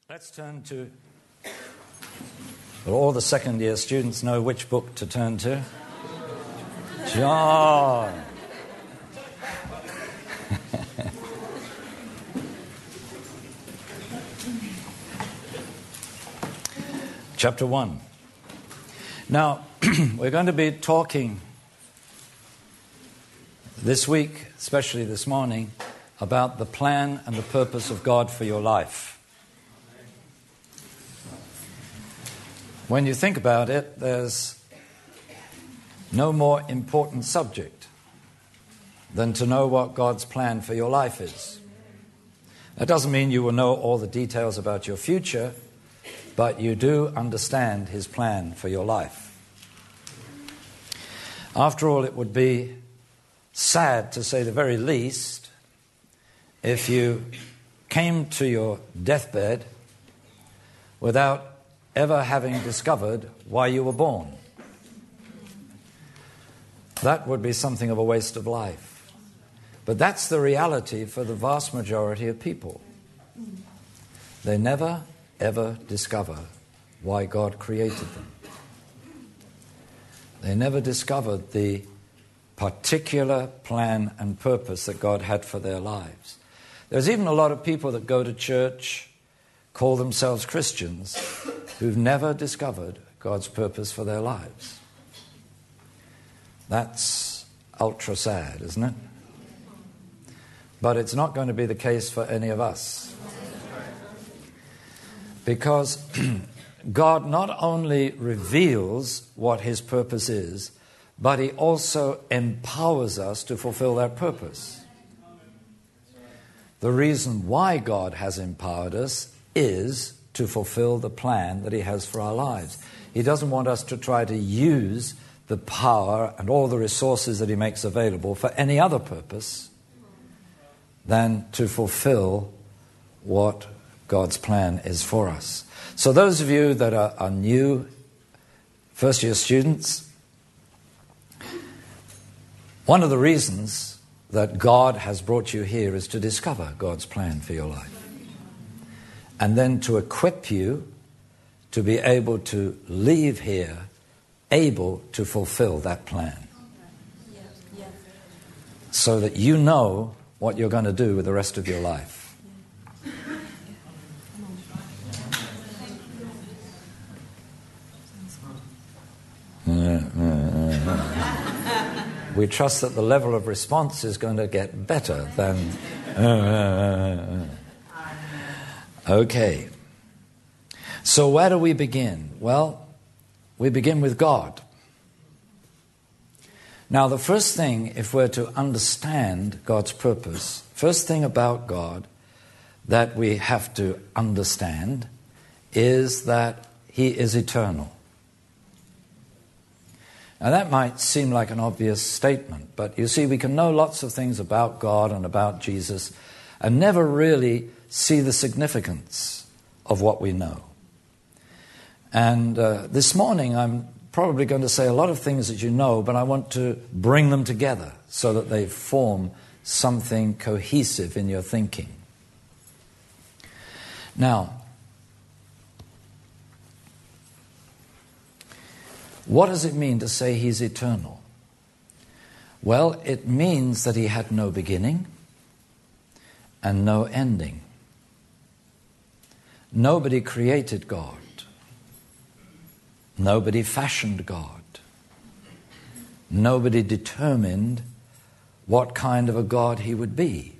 Let's turn to, well, all the second year students know which book to turn to. John. Chapter 1. Now, we're going to be talking this week, especially this morning, about the plan and the purpose of God for your life. When you think about it, there's no more important subject than to know what God's plan for your life is. That doesn't mean you will know all the details about your future, but you do understand His plan for your life. After all, it would be sad, to say the very least, if you came to your deathbed without ever having discovered why you were born. That would be something of a waste of life. But that's the reality for the vast majority of people. They never, ever discover why God created them. They never discovered the particular plan and purpose that God had for their lives. There's even a lot of people that go to church, call themselves Christians, who've never discovered God's purpose for their lives. That's ultra sad, isn't it? But it's not going to be the case for any of us. Because God not only reveals what His purpose is, but He also empowers us to fulfill that purpose. The reason why God has empowered us is to fulfill the plan that He has for our lives. He doesn't want us to try to use the power and all the resources that He makes available for any other purpose than to fulfill what God's plan is for us. So those of you that are new first-year students, one of the reasons that God has brought you here is to discover God's plan for your life. And then to equip you to be able to leave here able to fulfill that plan. So that you know what you're going to do with the rest of your life. We trust that the level of response is going to get better than... Okay. So where do we begin? Well, we begin with God. Now, the first thing, if we're to understand God's purpose, first thing about God that we have to understand is that He is eternal. Now, that might seem like an obvious statement, but you see, we can know lots of things about God and about Jesus and never really see the significance of what we know. And this morning I'm probably going to say a lot of things that you know, but I want to bring them together so that they form something cohesive in your thinking. Now, what does it mean to say He's eternal? Well, it means that He had no beginning and no ending. Nobody created God. Nobody fashioned God. Nobody determined what kind of a God He would be.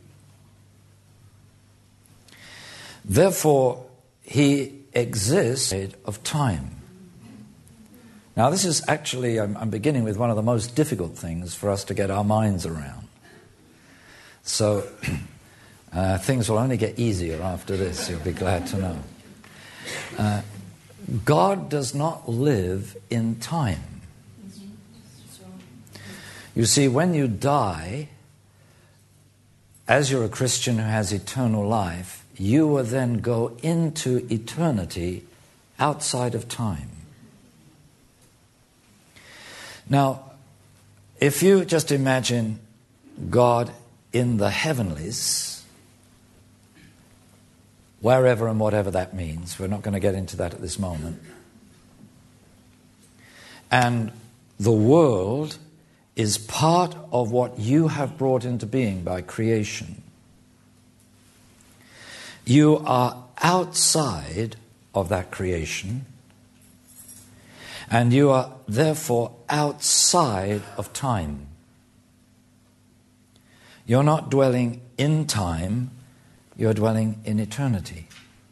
Therefore, He exists of time. Now, this is actually, I'm beginning with one of the most difficult things for us to get our minds around. So, things will only get easier after this, you'll be glad to know. God does not live in time. You see, when you die, as you're a Christian who has eternal life, you will then go into eternity outside of time. Now, if you just imagine God in the heavenlies, wherever and whatever that means. We're not going to get into that at this moment. And the world is part of what you have brought into being by creation. You are outside of that creation, and you are therefore outside of time. You're not dwelling in time, you're dwelling in eternity.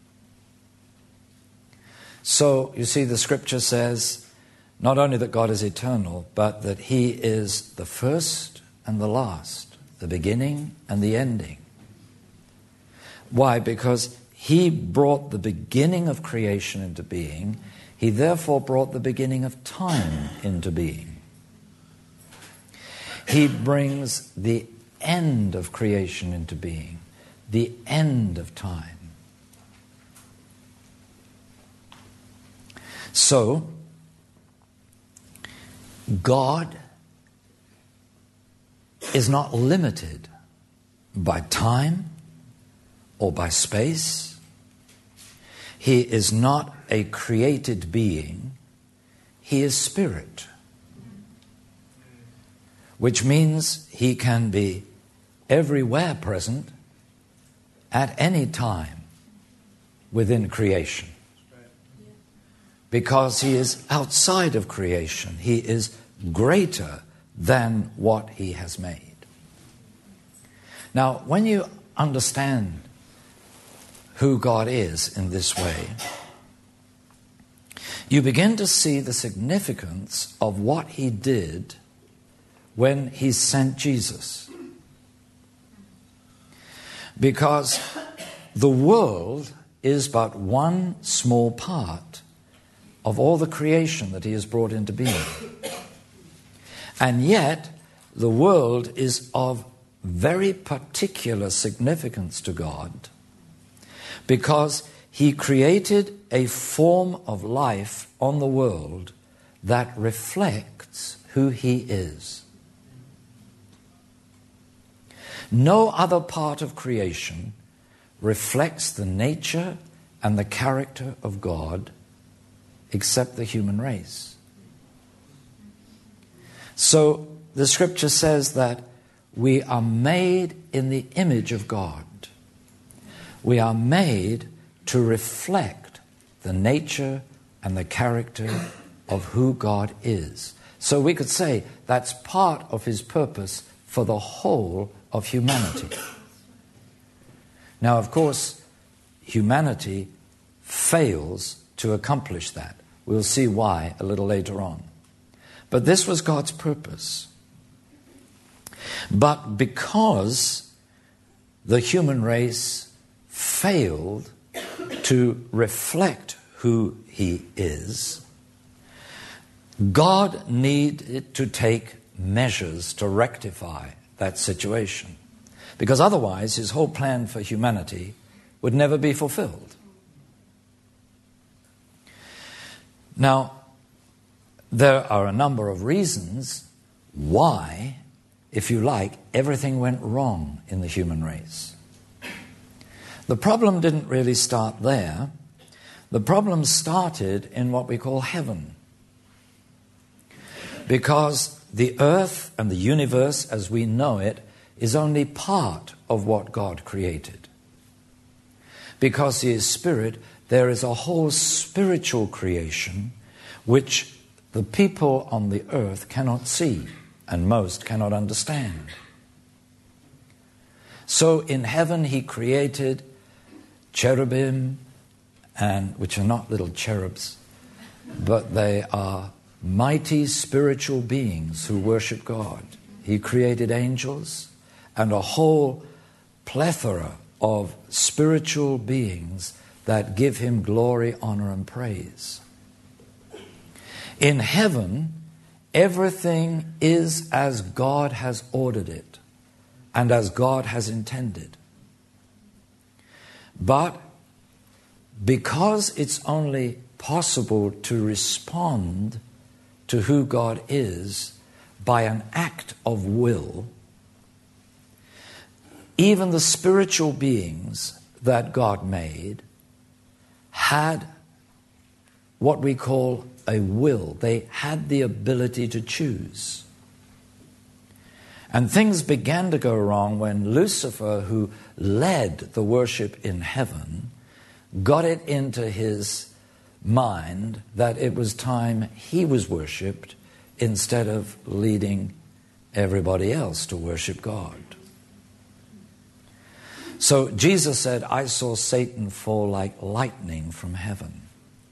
So, you see, the scripture says not only that God is eternal, but that He is the first and the last, the beginning and the ending. Why? Because He brought the beginning of creation into being. He therefore brought the beginning of time into being. He brings the end of creation into being, the end of time. So, God is not limited by time or by space. He is not a created being. He is spirit, which means He can be everywhere present at any time within creation. Because He is outside of creation. He is greater than what He has made. Now, when you understand who God is in this way, you begin to see the significance of what He did when He sent Jesus. Because the world is but one small part of all the creation that He has brought into being. And yet, the world is of very particular significance to God, because He created a form of life on the world that reflects who He is. No other part of creation reflects the nature and the character of God except the human race. So the scripture says that we are made in the image of God. We are made to reflect the nature and the character of who God is. So we could say that's part of His purpose for the whole of humanity. Now, of course, humanity fails to accomplish that. We'll see why a little later on. But this was God's purpose. But because the human race failed to reflect who He is, God needed to take measures to rectify that situation. Because otherwise, His whole plan for humanity would never be fulfilled. Now, there are a number of reasons why, if you like, everything went wrong in the human race. The problem didn't really start there. The problem started in what we call heaven. Because the earth and the universe as we know it is only part of what God created. Because He is spirit, there is a whole spiritual creation which the people on the earth cannot see and most cannot understand. So in heaven He created cherubim, and which are not little cherubs, but they are mighty spiritual beings who worship God. He created angels and a whole plethora of spiritual beings that give Him glory, honor, and praise. In heaven, everything is as God has ordered it and as God has intended. But because it's only possible to respond to who God is by an act of will, even the spiritual beings that God made had what we call a will. They had the ability to choose. And things began to go wrong when Lucifer, who led the worship in heaven, got it into his mind that it was time he was worshipped instead of leading everybody else to worship God. So Jesus said, I saw Satan fall like lightning from heaven.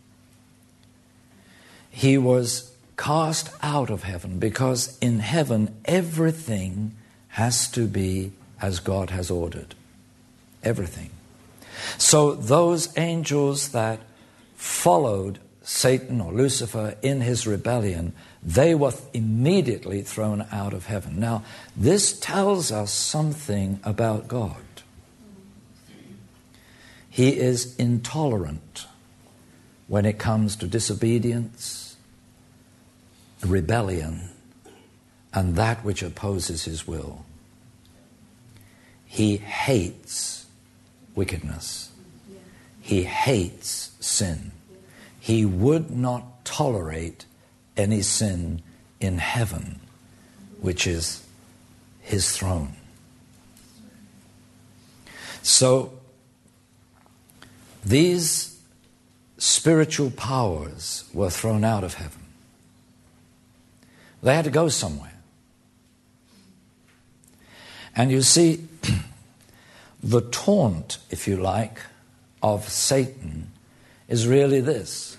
He was cast out of heaven because in heaven everything has to be as God has ordered. Everything. So those angels that followed Satan or Lucifer in his rebellion, they were immediately thrown out of heaven. Now, this tells us something about God. He is intolerant when it comes to disobedience, rebellion, and that which opposes his will. He hates wickedness. He hates sin. He would not tolerate any sin in heaven, which is his throne. So, these spiritual powers were thrown out of heaven. They had to go somewhere. And you see, the taunt, if you like, of Satan is really this.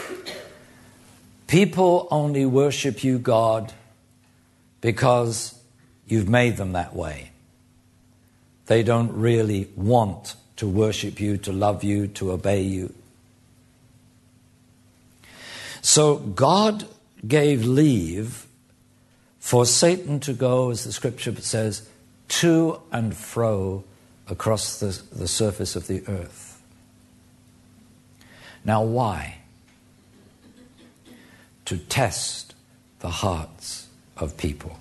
People only worship you, God, because you've made them that way. They don't really want to worship you, to love you, to obey you. So God gave leave for Satan to go, as the scripture says, to and fro across the surface of the earth. Now why? To test the hearts of people.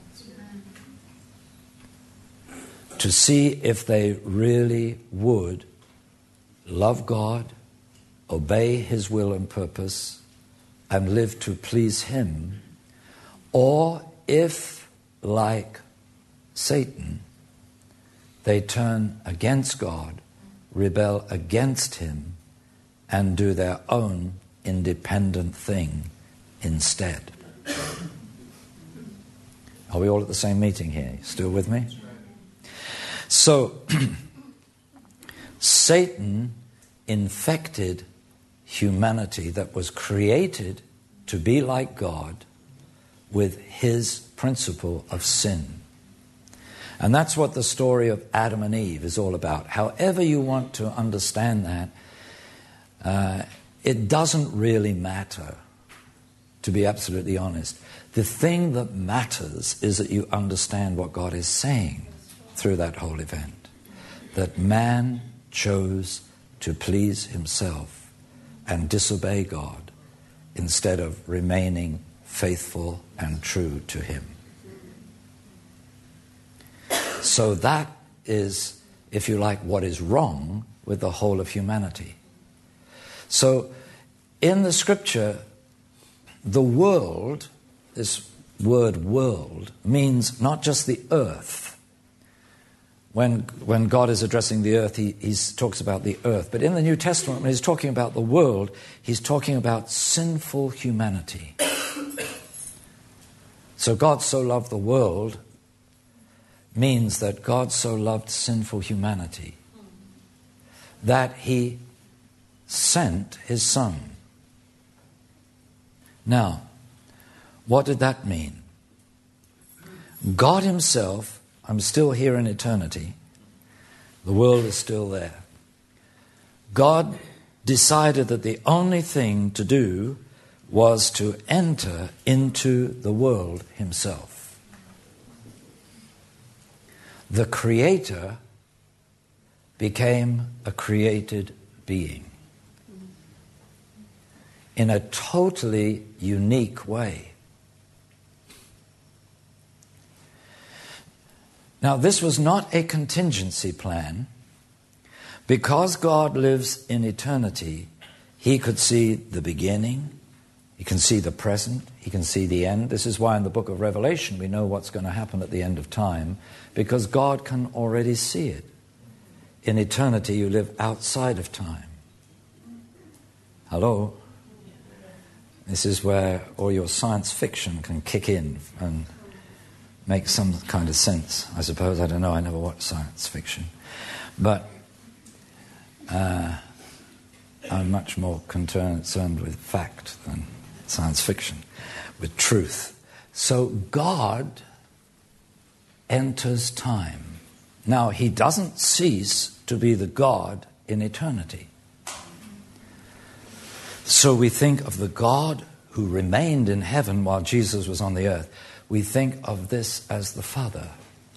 To see if they really would love God, obey his will and purpose, and live to please him, or if, like Satan, they turn against God, rebel against him, and do their own independent thing instead. Are we all at the same meeting here? Still with me? So, Satan infected humanity that was created to be like God with his principle of sin. And that's what the story of Adam and Eve is all about. However you want to understand that, it doesn't really matter, to be absolutely honest. The thing that matters is that you understand what God is saying through that whole event. That man chose to please himself and disobey God instead of remaining faithful and true to him. So that is, if you like, what is wrong with the whole of humanity. So in the scripture, the world, this word world, means not just the earth. When God is addressing the earth, he talks about the earth. But in the New Testament, when he's talking about the world, he's talking about sinful humanity. So God so loved the world means that God so loved sinful humanity that he sent his Son. Now, what did that mean? God himself, I'm still here in eternity. The world is still there. God decided that the only thing to do was to enter into the world himself. The Creator became a created being in a totally unique way. Now, this was not a contingency plan, Because God lives in eternity, he could see the beginning, he can see the present, he can see the end. This is why in the book of Revelation we know what's going to happen at the end of time, because God can already see it. In eternity you live outside of time. Hello? This is where all your science fiction can kick in and make some kind of sense, I suppose. I don't know, I never watched science fiction. But I'm much more concerned with fact than science fiction, with truth. So God enters time. Now, he doesn't cease to be the God in eternity. So we think of the God who remained in heaven while Jesus was on the earth. We think of this as the Father.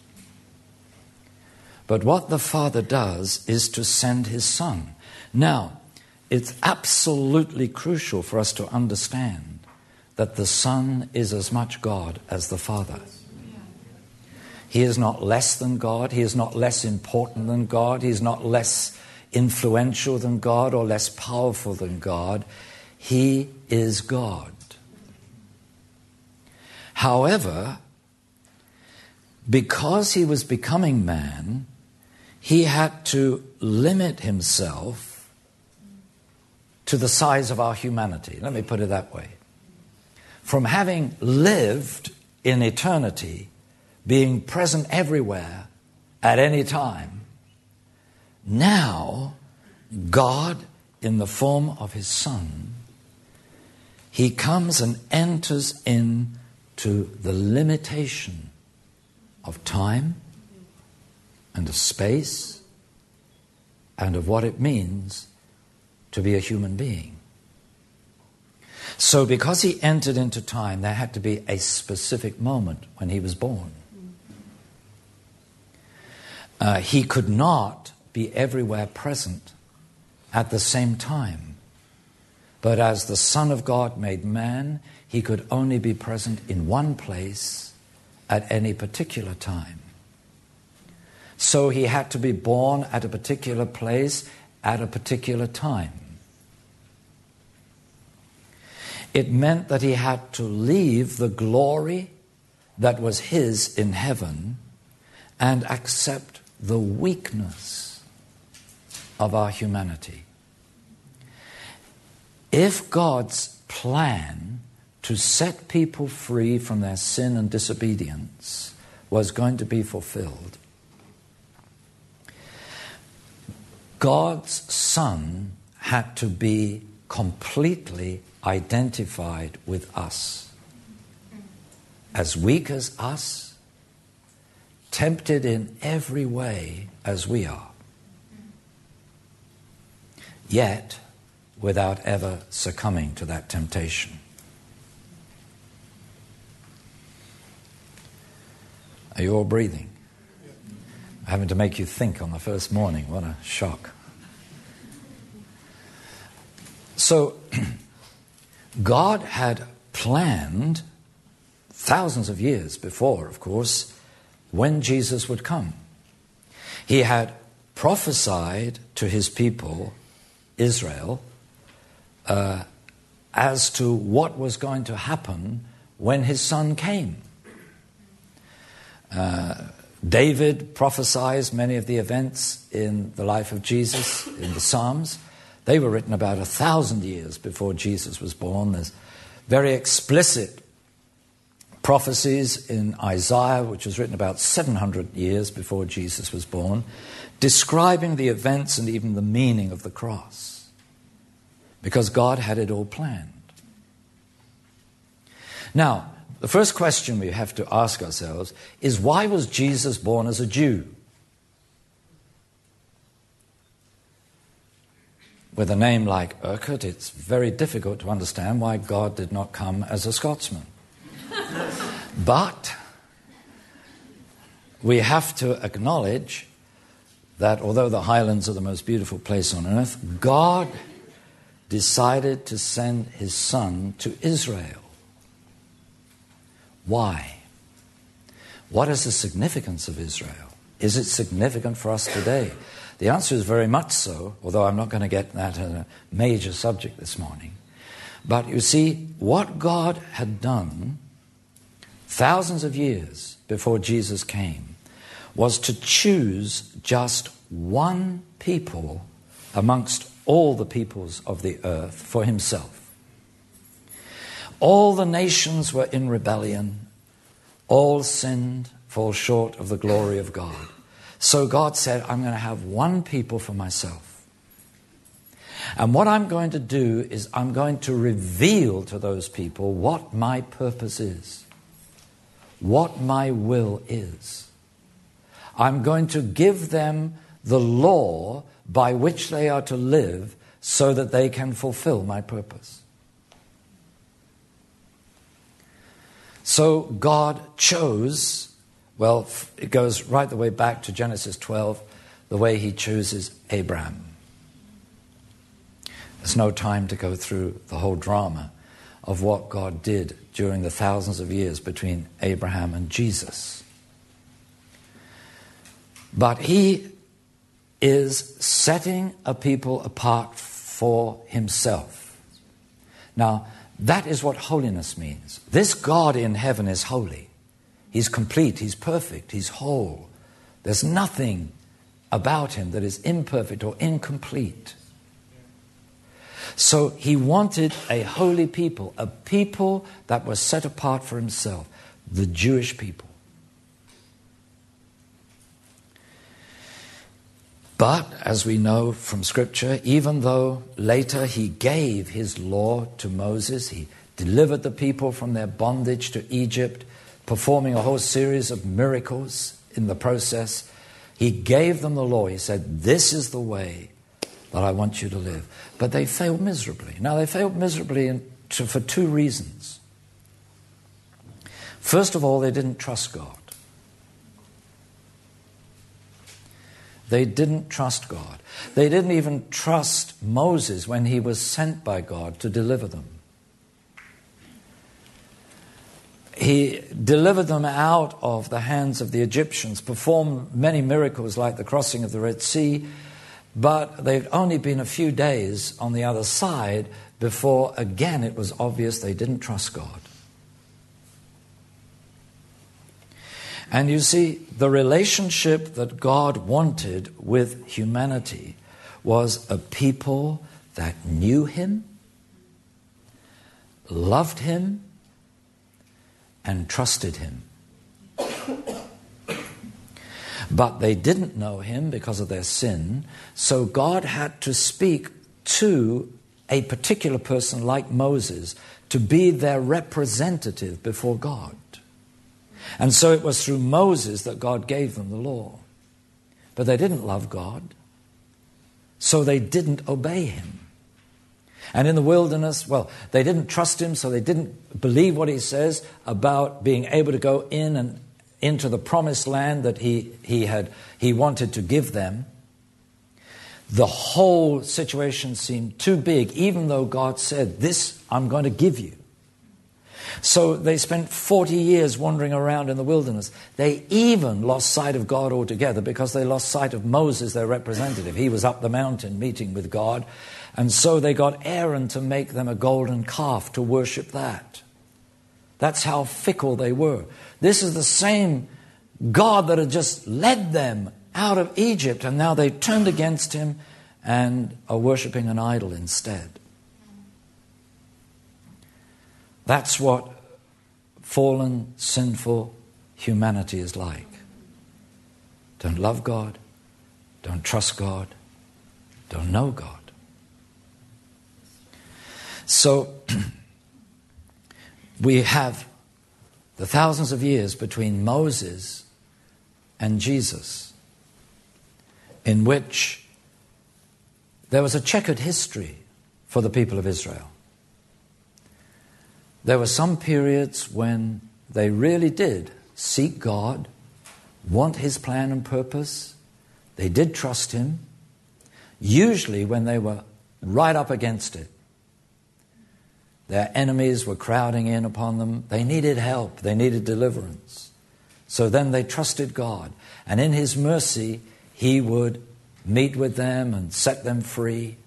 But what the Father does is to send his Son. Now, it's absolutely crucial for us to understand that the Son is as much God as the Father. He is not less than God. He is not less important than God. He is not less influential than God or less powerful than God. He is God. However, because he was becoming man, he had to limit himself to the size of our humanity. Let me put it that way. From having lived in eternity, being present everywhere, at any time, now God, in the form of his Son, he comes and enters into the limitation of time and of space and of what it means to be a human being. So because he entered into time, there had to be a specific moment when he was born. He could not be everywhere present at the same time. But as the Son of God made man, he could only be present in one place at any particular time. So he had to be born at a particular place at a particular time. It meant that he had to leave the glory that was his in heaven and accept the weakness of our humanity. If God's plan to set people free from their sin and disobedience was going to be fulfilled, God's Son had to be completely identified with us. As weak as us, tempted in every way as we are, yet without ever succumbing to that temptation. Are you all breathing? Having to make you think on the first morning. What a shock. So, God had planned thousands of years before, of course, when Jesus would come. He had prophesied to his people, Israel, as to what was going to happen when his Son came. David prophesied many of the events in the life of Jesus in the Psalms. They were written about 1,000 years before Jesus was born. There's very explicit prophecies in Isaiah, which was written about 700 years before Jesus was born, describing the events and even the meaning of the cross, because God had it all planned. Now, the first question we have to ask ourselves is, why was Jesus born as a Jew? With a name like Urquhart, it's very difficult to understand why God did not come as a Scotsman. But we have to acknowledge that although the Highlands are the most beautiful place on earth, God decided to send his Son to Israel. Why? What is the significance of Israel? Is it significant for us today? The answer is very much so, although I'm not going to get that as a major subject this morning. But you see, what God had done thousands of years before Jesus came was to choose just one people amongst all the peoples of the earth for himself. All the nations were in rebellion. All sinned, fall short of the glory of God. So God said, I'm going to have one people for myself. And what I'm going to do is I'm going to reveal to those people what my purpose is, what my will is. I'm going to give them the law by which they are to live so that they can fulfill my purpose. So God chose, well, it goes right the way back to Genesis 12, the way he chooses Abraham. There's no time to go through the whole drama of what God did during the thousands of years between Abraham and Jesus. But he is setting a people apart for himself. Now, that is what holiness means. This God in heaven is holy. He's complete, he's perfect, he's whole. There's nothing about him that is imperfect or incomplete. So he wanted a holy people, a people that was set apart for himself, the Jewish people. But, as we know from Scripture, even though later he gave his law to Moses, he delivered the people from their bondage to Egypt, performing a whole series of miracles in the process, he gave them the law. He said, this is the way that I want you to live. But they failed miserably. Now, they failed miserably for two reasons. First of all, they didn't trust God. They didn't trust God. They didn't even trust Moses when he was sent by God to deliver them. He delivered them out of the hands of the Egyptians, performed many miracles like the crossing of the Red Sea, but they'd only been a few days on the other side before, again, it was obvious they didn't trust God. And you see, the relationship that God wanted with humanity was a people that knew him, loved him, and trusted him. But they didn't know him because of their sin, so God had to speak to a particular person like Moses to be their representative before God. And so it was through Moses that God gave them the law. But they didn't love God, so they didn't obey him. And in the wilderness, well, they didn't trust him, so they didn't believe what he says about being able to go in and into the promised land that he wanted to give them. The whole situation seemed too big, even though God said, this I'm going to give you. So they spent 40 years wandering around in the wilderness. They even lost sight of God altogether because they lost sight of Moses, their representative. He was up the mountain meeting with God. And so they got Aaron to make them a golden calf to worship that. That's how fickle they were. This is the same God that had just led them out of Egypt, and now they turned against him and are worshiping an idol instead. That's what fallen, sinful humanity is like. Don't love God, don't trust God, don't know God. So we have the thousands of years between Moses and Jesus, in which there was a checkered history for the people of Israel. There were some periods when they really did seek God, want his plan and purpose. They did trust him, usually when they were right up against it. Their enemies were crowding in upon them. They needed help. They needed deliverance. So then they trusted God. And in his mercy, he would meet with them and set them free.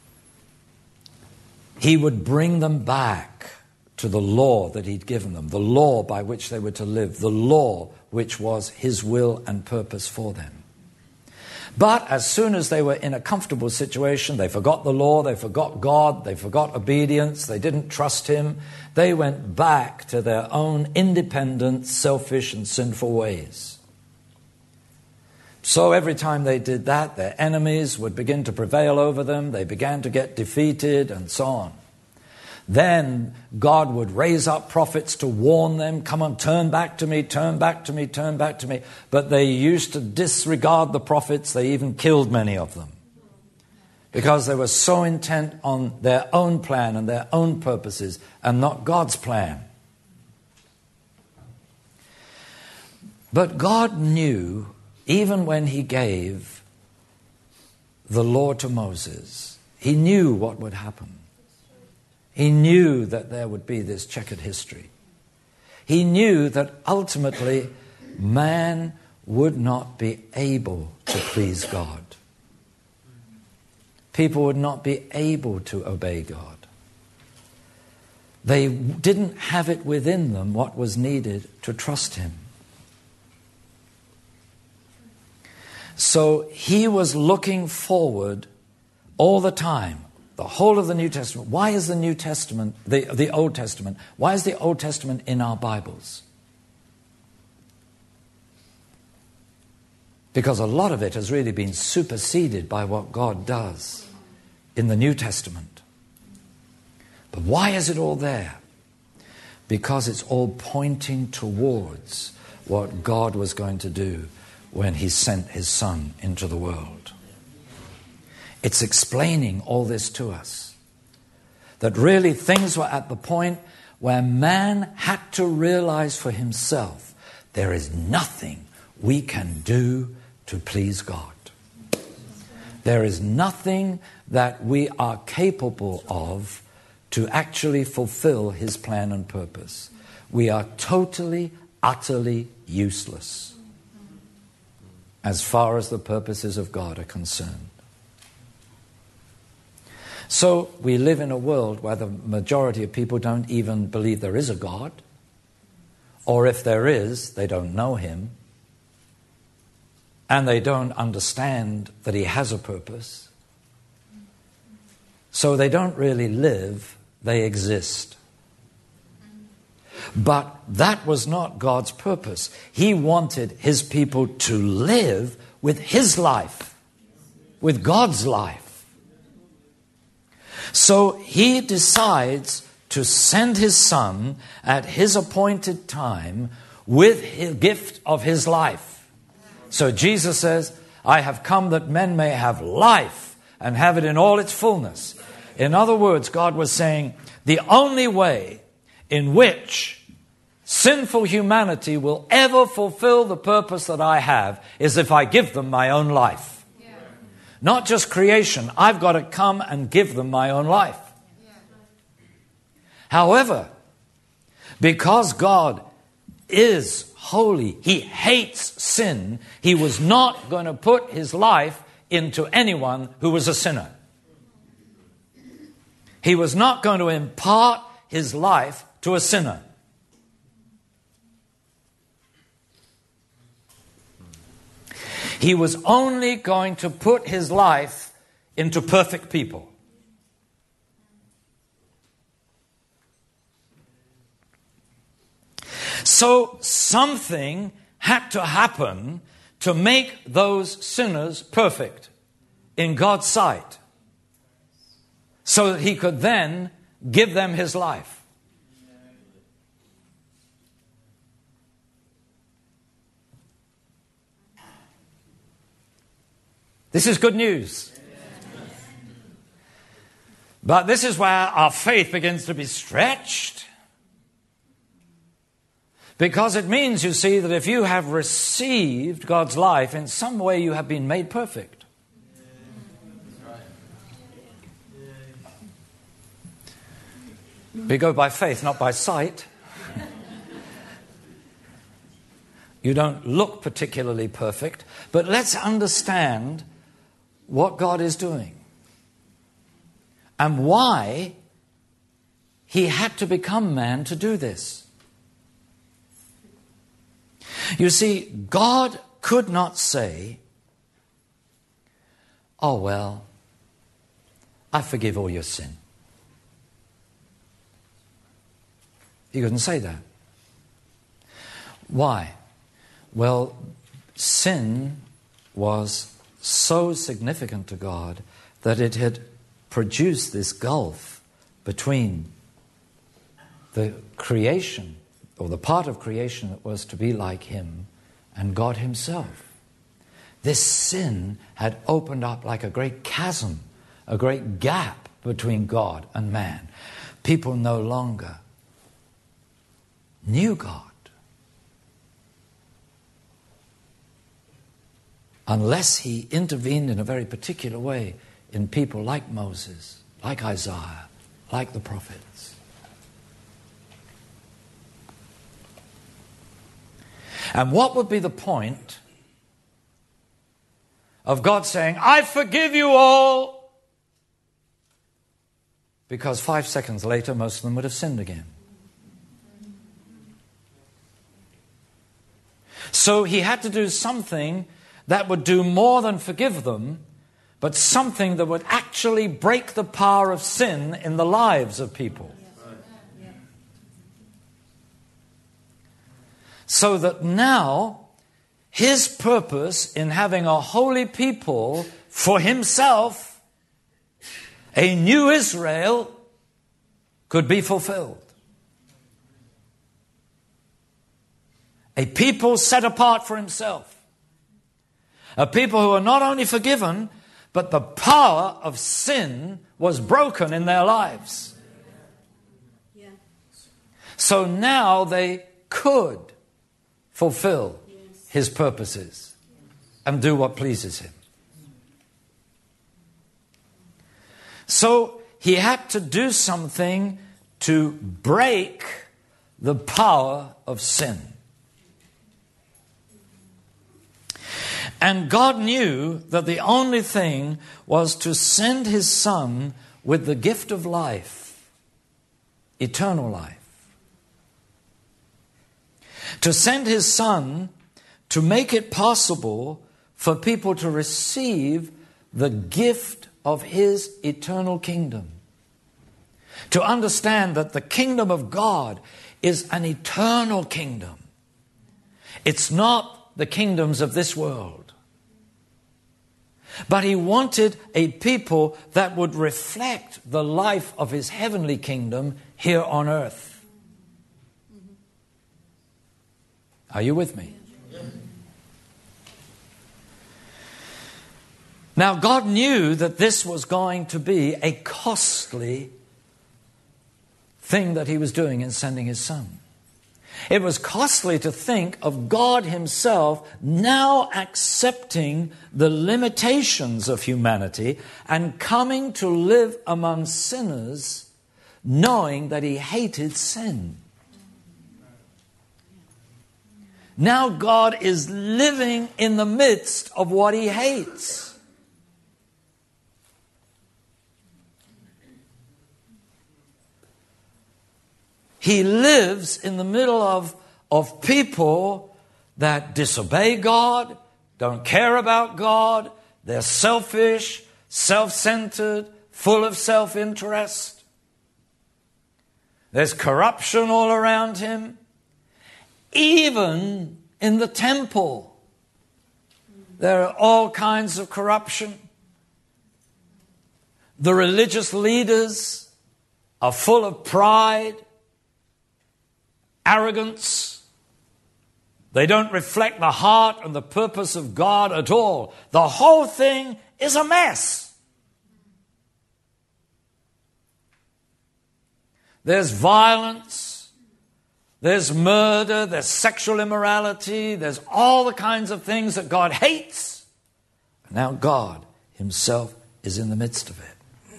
He would bring them back to the law that he'd given them, the law by which they were to live, the law which was his will and purpose for them. But as soon as they were in a comfortable situation, they forgot the law, they forgot God, they forgot obedience, they didn't trust him, they went back to their own independent, selfish and sinful ways. So every time they did that, their enemies would begin to prevail over them, they began to get defeated and so on. Then God would raise up prophets to warn them, come on, turn back to me, turn back to me, turn back to me. But they used to disregard the prophets. They even killed many of them because they were so intent on their own plan and their own purposes and not God's plan. But God knew, even when he gave the law to Moses, he knew what would happen. He knew that there would be this checkered history. He knew that ultimately man would not be able to please God. People would not be able to obey God. They didn't have it within them what was needed to trust him. So he was looking forward all the time. The whole of the New Testament. Why is the New Testament, the Old Testament, why is the Old Testament in our Bibles? Because a lot of it has really been superseded by what God does in the New Testament. But why is it all there? Because it's all pointing towards what God was going to do when he sent his Son into the world. It's explaining all this to us. That really things were at the point where man had to realize for himself there is nothing we can do to please God. There is nothing that we are capable of to actually fulfill his plan and purpose. We are totally, utterly useless as far as the purposes of God are concerned. So we live in a world where the majority of people don't even believe there is a God, or if there is, they don't know him, and they don't understand that he has a purpose. So they don't really live, they exist. But that was not God's purpose. He wanted his people to live with his life, with God's life. So he decides to send his Son at his appointed time with his gift of his life. So Jesus says, I have come that men may have life and have it in all its fullness. In other words, God was saying, the only way in which sinful humanity will ever fulfill the purpose that I have is if I give them my own life. Not just creation. I've got to come and give them my own life. However, because God is holy, he hates sin, he was not going to put his life into anyone who was a sinner. He was not going to impart his life to a sinner. He was only going to put his life into perfect people. So something had to happen to make those sinners perfect in God's sight, so that he could then give them his life. This is good news. But this is where our faith begins to be stretched. Because it means, you see, that if you have received God's life, in some way you have been made perfect. We go by faith, not by sight. You don't look particularly perfect, but let's understand what God is doing and why he had to become man to do this. You see, God could not say, "Oh, well, I forgive all your sin." He couldn't say that. Why? Well, sin was so significant to God that it had produced this gulf between the creation, or the part of creation that was to be like him, and God himself. This sin had opened up like a great chasm, a great gap between God and man. People no longer knew God unless he intervened in a very particular way in people like Moses, like Isaiah, like the prophets. And what would be the point of God saying, "I forgive you all," because 5 seconds later most of them would have sinned again? So he had to do something that would do more than forgive them, but something that would actually break the power of sin in the lives of people. So that now his purpose in having a holy people for himself, a new Israel, could be fulfilled. A people set apart for himself. A people who are not only forgiven, but the power of sin was broken in their lives. Yeah. So now they could fulfill his purposes and do what pleases him. So he had to do something to break the power of sin. And God knew that the only thing was to send his Son with the gift of life, eternal life. To send his Son to make it possible for people to receive the gift of his eternal kingdom. To understand that the kingdom of God is an eternal kingdom. It's not the kingdoms of this world. But he wanted a people that would reflect the life of his heavenly kingdom here on earth. Are you with me? Now, God knew that this was going to be a costly thing that he was doing in sending his Son. It was costly to think of God himself now accepting the limitations of humanity and coming to live among sinners, knowing that he hated sin. Now God is living in the midst of what he hates. He lives in the middle of people that disobey God, don't care about God, they're selfish, self-centered, full of self-interest. There's corruption all around him. Even in the temple, there are all kinds of corruption. The religious leaders are full of pride, arrogance. They don't reflect the heart and the purpose of God at all. The whole thing is a mess. There's violence, there's murder, there's sexual immorality, there's all the kinds of things that God hates. Now God himself is in the midst of it.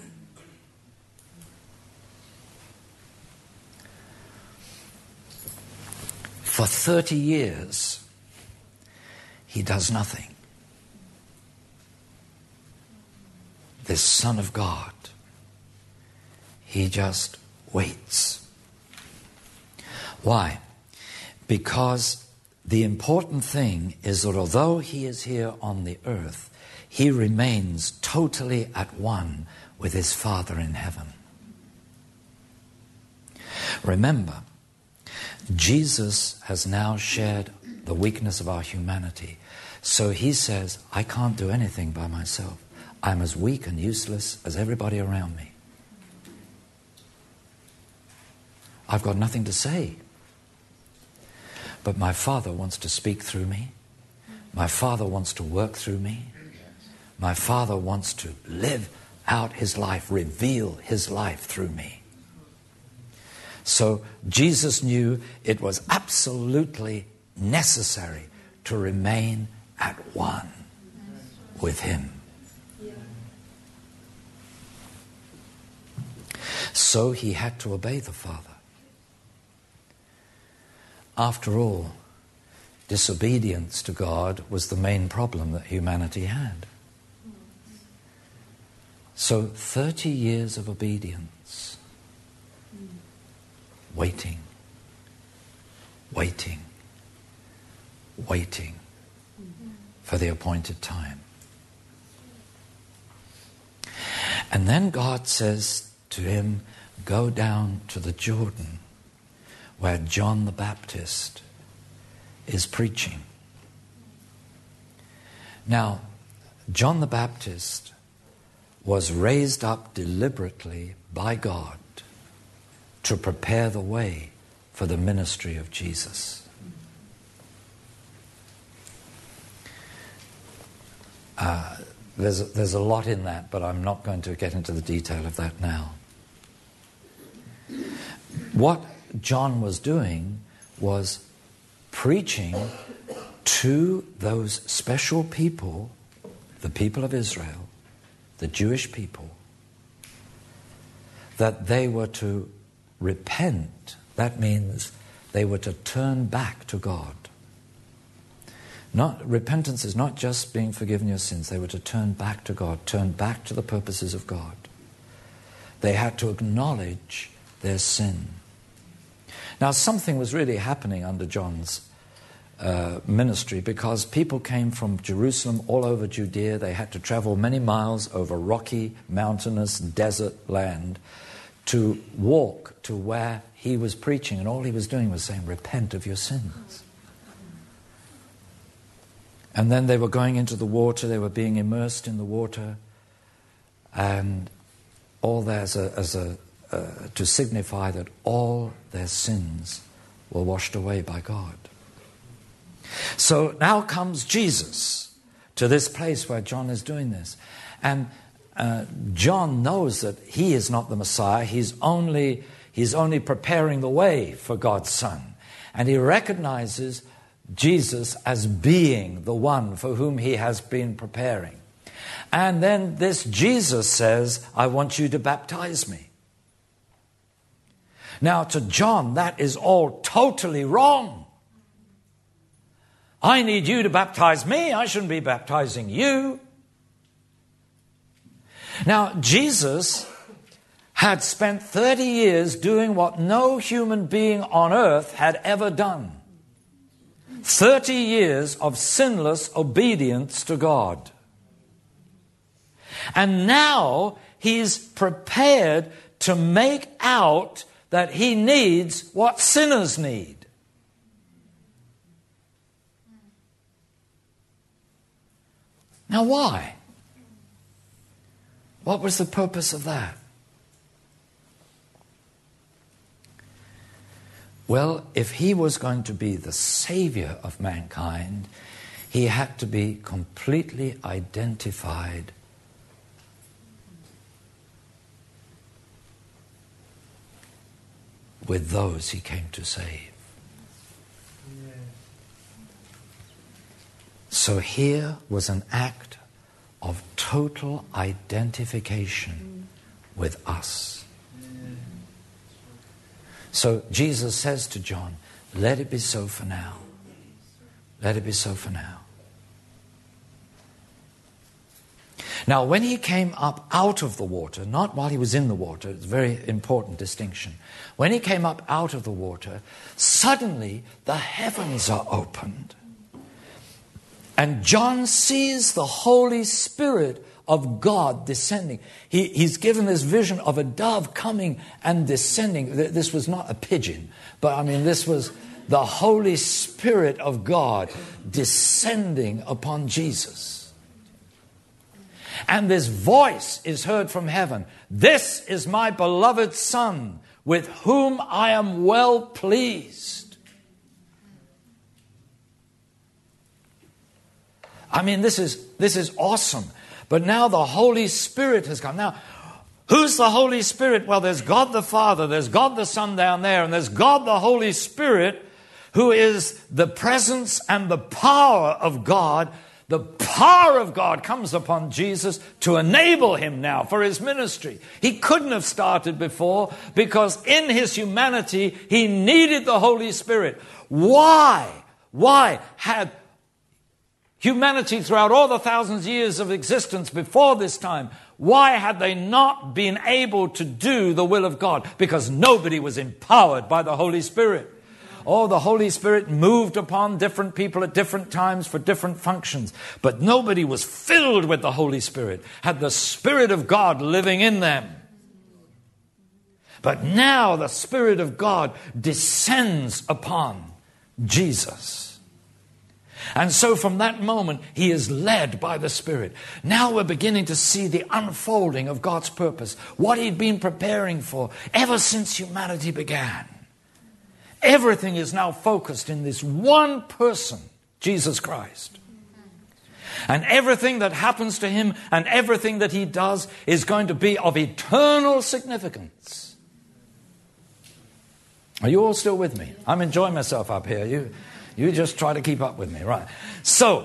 For 30 years, he does nothing. this Son of God. He just waits. Why? Because the important thing is that although he is here on the earth, he remains totally at one with his Father in heaven. Remember, Jesus has now shared the weakness of our humanity. So he says, I can't do anything by myself. I'm as weak and useless as everybody around me. I've got nothing to say. But my Father wants to speak through me. My Father wants to work through me. My Father wants to live out his life, reveal his life through me. So Jesus knew it was absolutely necessary to remain at one with him. So he had to obey the Father. After all, disobedience to God was the main problem that humanity had. So 30 years of obedience, waiting, waiting, waiting for the appointed time. And then God says to him, go down to the Jordan where John the Baptist is preaching. Now, John the Baptist was raised up deliberately by God to prepare the way for the ministry of Jesus. There's a lot in that, but I'm not going to get into the detail of that now. What John was doing was preaching to those special people, the people of Israel, the Jewish people, that they were to repent. That means they were to turn back to God. Repentance is not just being forgiven your sins. They were to turn back to God, turn back to the purposes of God. They had to acknowledge their sin. Now, something was really happening under John's ministry, because people came from Jerusalem all over Judea. They had to travel many miles over rocky, mountainous, desert land to walk to where he was preaching. And all he was doing was saying, repent of your sins. And then they were going into the water. They were being immersed in the water. And all there to signify that all their sins were washed away by God. So now comes Jesus to this place where John is doing this. And John knows that he is not the Messiah. He's only preparing the way for God's Son. And he recognizes Jesus as being the one for whom he has been preparing. And then this Jesus says, I want you to baptize me. Now, to John, that is all totally wrong. I need you to baptize me. I shouldn't be baptizing you. Now, Jesus had spent 30 years doing what no human being on earth had ever done. 30 years of sinless obedience to God. And now he's prepared to make out that he needs what sinners need. Now why? What was the purpose of that? Well, if he was going to be the savior of mankind, he had to be completely identified with those he came to save. So here was an act of total identification with us. So Jesus says to John, let it be so for now. Let it be so for now. Now, when he came up out of the water, not while he was in the water, it's a very important distinction. When he came up out of the water, suddenly the heavens are opened. And John sees the Holy Spirit of God descending. He's given this vision of a dove coming and descending. This was not a pigeon, but I mean, this was the Holy Spirit of God descending upon Jesus. And this voice is heard from heaven. This is my beloved Son, with whom I am well pleased. I mean, this is awesome. But now the Holy Spirit has come. Now, who's the Holy Spirit? Well, there's God the Father, there's God the Son down there, and there's God the Holy Spirit, who is the presence and the power of God. The power of God comes upon Jesus to enable him now for his ministry. He couldn't have started before because in his humanity, he needed the Holy Spirit. Why? Why had humanity throughout all the thousands of years of existence before this time, why had they not been able to do the will of God? Because nobody was empowered by the Holy Spirit. Oh, the Holy Spirit moved upon different people at different times for different functions. But nobody was filled with the Holy Spirit, had the Spirit of God living in them. But now the Spirit of God descends upon Jesus. And so from that moment, he is led by the Spirit. Now we're beginning to see the unfolding of God's purpose, what he'd been preparing for ever since humanity began. Everything is now focused in this one person, Jesus Christ. And everything that happens to him and everything that he does is going to be of eternal significance. Are you all still with me? I'm enjoying myself up here. You just try to keep up with me, right? So,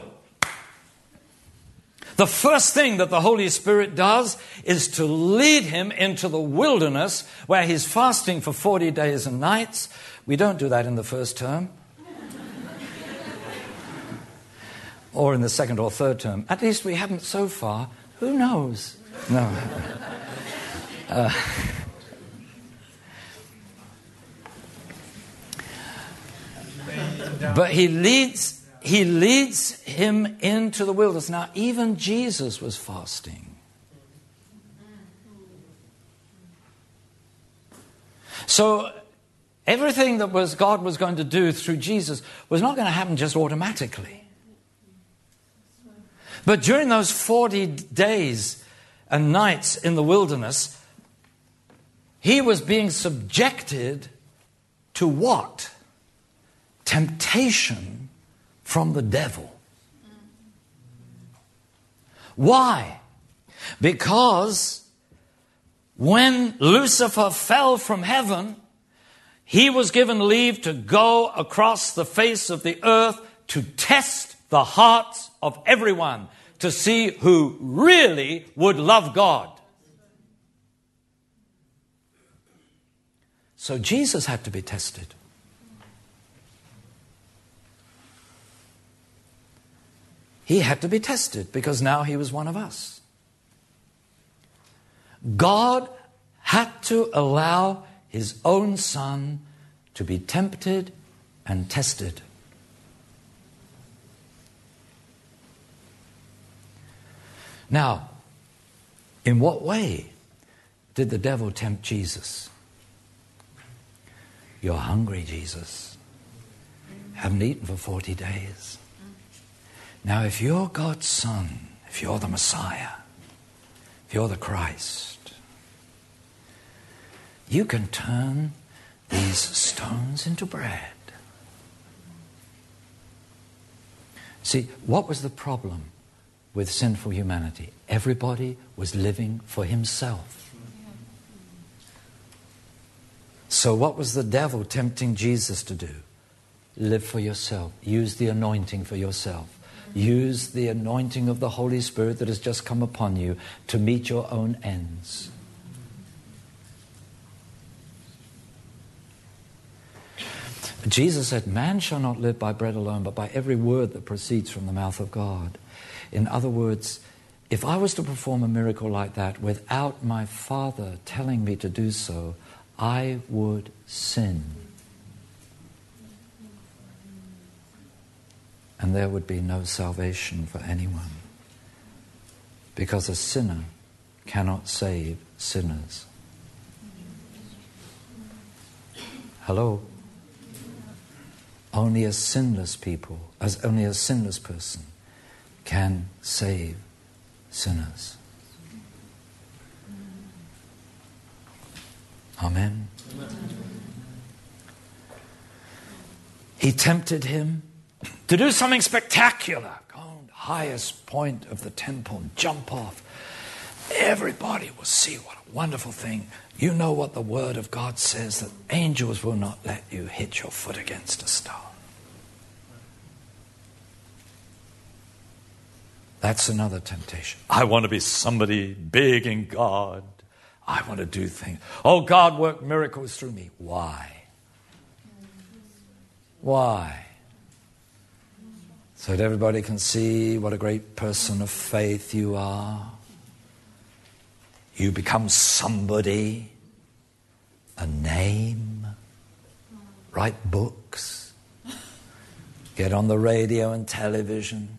the first thing that the Holy Spirit does is to lead him into the wilderness where he's fasting for 40 days and nights. We don't do that in the first term. Or in the second or third term. At least we haven't so far. Who knows? No. But he leads him into the wilderness. Now, even Jesus was fasting. So, everything that God was going to do through Jesus was not going to happen just automatically. But during those 40 days and nights in the wilderness, he was being subjected to what? Temptation from the devil. Why? Because when Lucifer fell from heaven, he was given leave to go across the face of the earth to test the hearts of everyone, to see who really would love God. So Jesus had to be tested. He had to be tested because now he was one of us. God had to allow his own Son to be tempted and tested. Now, in what way did the devil tempt Jesus? You're hungry, Jesus. Haven't eaten for 40 days. Now, if you're God's Son, if you're the Messiah, if you're the Christ, you can turn these stones into bread. See, what was the problem with sinful humanity? Everybody was living for himself. So what was the devil tempting Jesus to do? Live for yourself. Use the anointing for yourself. Use the anointing of the Holy Spirit that has just come upon you to meet your own ends. Jesus said, man shall not live by bread alone, but by every word that proceeds from the mouth of God. In other words, if I was to perform a miracle like that without my Father telling me to do so, I would sin. And there would be no salvation for anyone. Because a sinner cannot save sinners. Hello? Only a sinless person can save sinners. Amen. He tempted him to do something spectacular. Go on the highest point of the temple and jump off. Everybody will see what a wonderful thing. You know what the Word of God says, that angels will not let you hit your foot against a stone. That's another temptation. I want to be somebody big in God. I want to do things. Oh, God worked miracles through me. Why? Why? So that everybody can see what a great person of faith you are. You become somebody, a name, write books, get on the radio and television.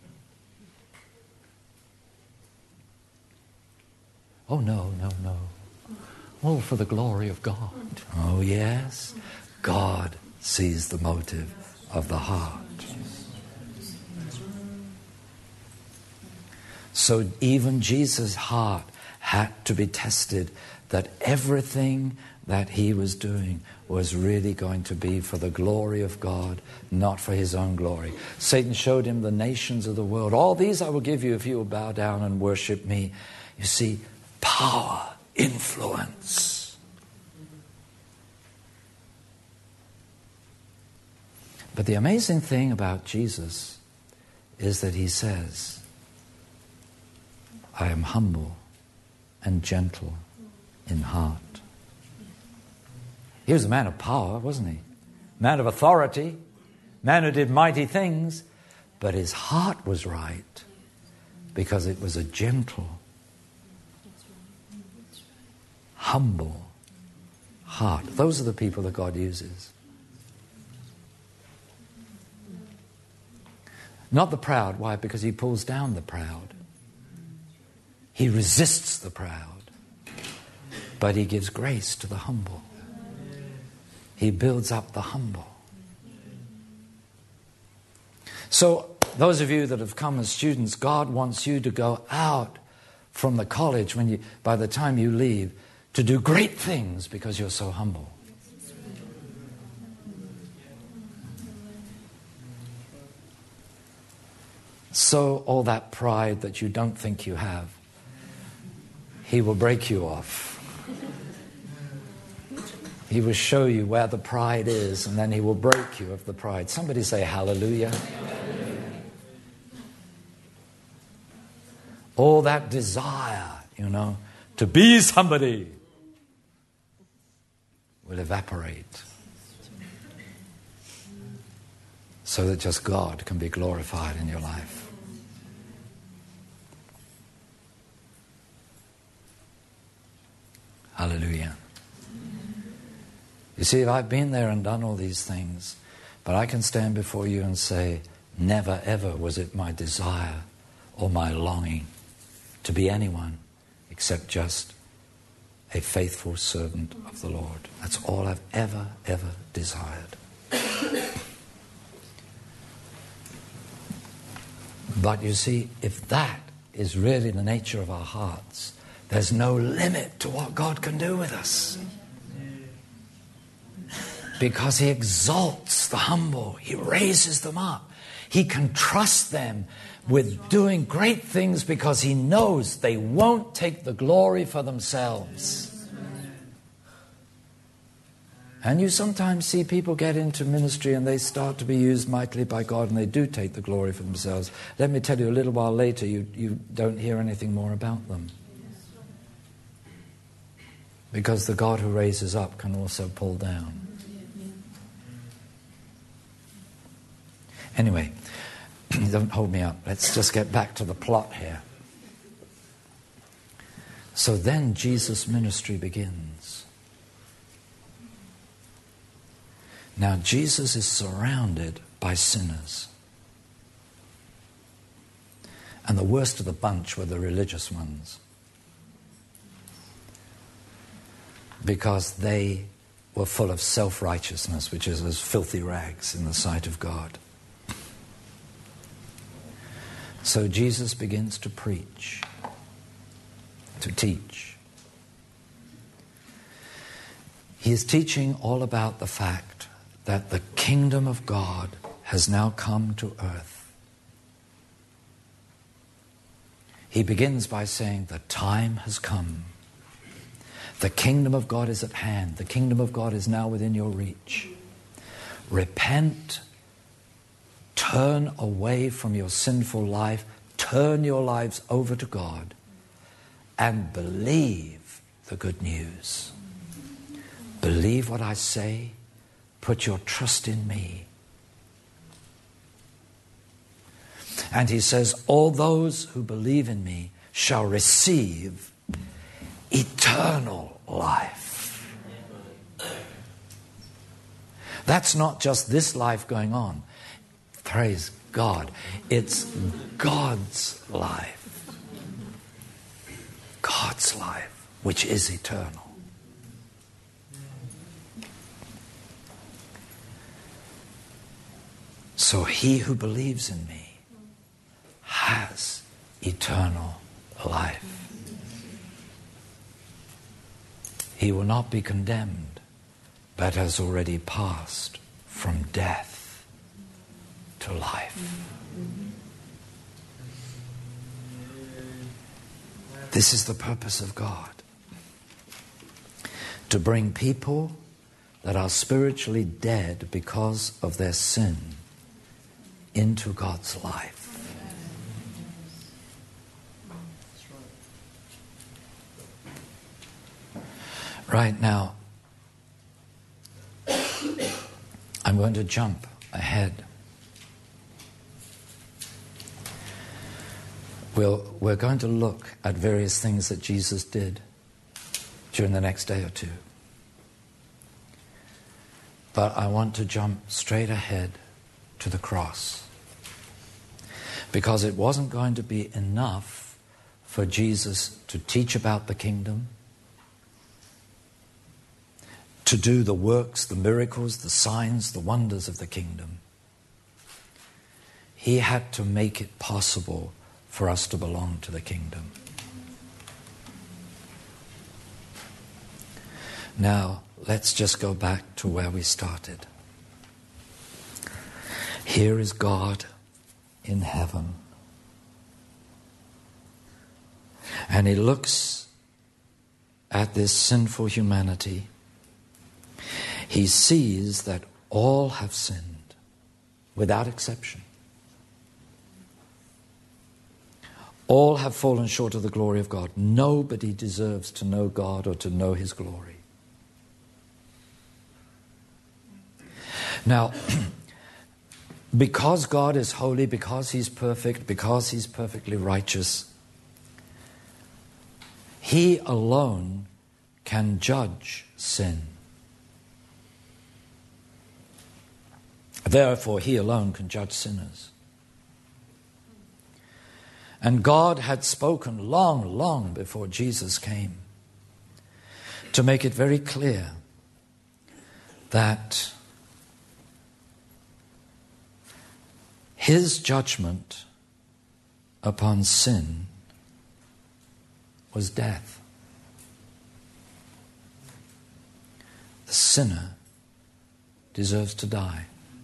Oh, no. Oh, for the glory of God. Oh, yes. God sees the motive of the heart. So even Jesus' heart had to be tested, that everything that he was doing was really going to be for the glory of God, not for his own glory. Satan showed him the nations of the world. All these I will give you if you will bow down and worship me. You see, power, influence. But the amazing thing about Jesus is that he says, I am humble and gentle in heart. He was a man of power, wasn't he? Man of authority, man who did mighty things, but his heart was right because it was a gentle, humble heart. Those are the people that God uses. Not the proud. Why? Because he pulls down the proud. He resists the proud, but he gives grace to the humble. He builds up the humble. So, those of you that have come as students, God wants you to go out from the college by the time you leave, to do great things because you're so humble. So, all that pride that you don't think you have, he will break you off. He will show you where the pride is, and then he will break you of the pride. Somebody say hallelujah. All that desire, to be somebody will evaporate, so that just God can be glorified in your life. Hallelujah. You see, I've been there and done all these things, but I can stand before you and say, never ever was it my desire or my longing to be anyone except just a faithful servant of the Lord. That's all I've ever desired. But you see, if that is really the nature of our hearts, there's no limit to what God can do with us. Because he exalts the humble. He raises them up. He can trust them with doing great things because he knows they won't take the glory for themselves. And you sometimes see people get into ministry and they start to be used mightily by God and they do take the glory for themselves. Let me tell you, a little while later you don't hear anything more about them. Because the God who raises up can also pull down. Anyway, don't hold me up. Let's just get back to the plot here. So then Jesus' ministry begins. Now Jesus is surrounded by sinners. And the worst of the bunch were the religious ones, because they were full of self-righteousness, which is as filthy rags in the sight of God. So Jesus begins to preach, to teach. He is teaching all about the fact that the kingdom of God has now come to earth. He begins by saying, the time has come. The kingdom of God is at hand. The kingdom of God is now within your reach. Repent. Turn away from your sinful life. Turn your lives over to God. And believe the good news. Believe what I say. Put your trust in me. And he says, all those who believe in me shall receive eternal life. That's not just this life going on. Praise God. It's God's life. God's life, which is eternal. So he who believes in me has eternal life. He will not be condemned, but has already passed from death to life. This is the purpose of God. To bring people that are spiritually dead because of their sin into God's life. Right now, I'm going to jump ahead. We're going to look at various things that Jesus did during the next day or two. But I want to jump straight ahead to the cross. Because it wasn't going to be enough for Jesus to teach about the kingdom, to do the works, the miracles, the signs, the wonders of the kingdom. He had to make it possible for us to belong to the kingdom. Now, let's just go back to where we started. Here is God in heaven. And he looks at this sinful humanity. He sees that all have sinned, without exception. All have fallen short of the glory of God. Nobody deserves to know God or to know his glory. Now, because God is holy, because he's perfect, because he's perfectly righteous, he alone can judge sin. Therefore, he alone can judge sinners. And God had spoken long, long before Jesus came to make it very clear that his judgment upon sin was death. The sinner deserves to die.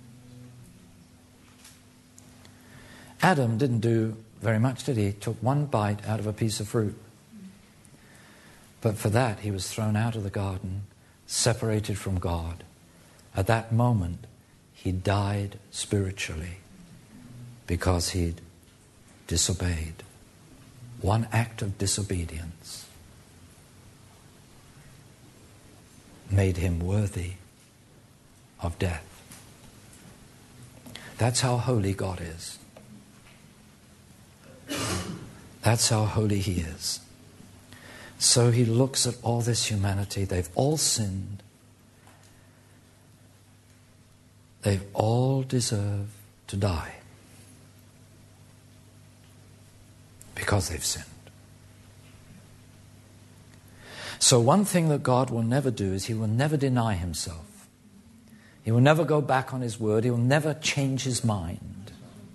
Adam didn't do very much, did he? He took one bite out of a piece of fruit. But for that, he was thrown out of the garden, separated from God. At that moment, he died spiritually because he'd disobeyed. One act of disobedience made him worthy of death. That's how holy God is. That's how holy he is. So he looks at all this humanity. They've all sinned. They've all deserved to die because they've sinned. So one thing that God will never do is he will never deny himself. He will never go back on his word. He will never change his mind.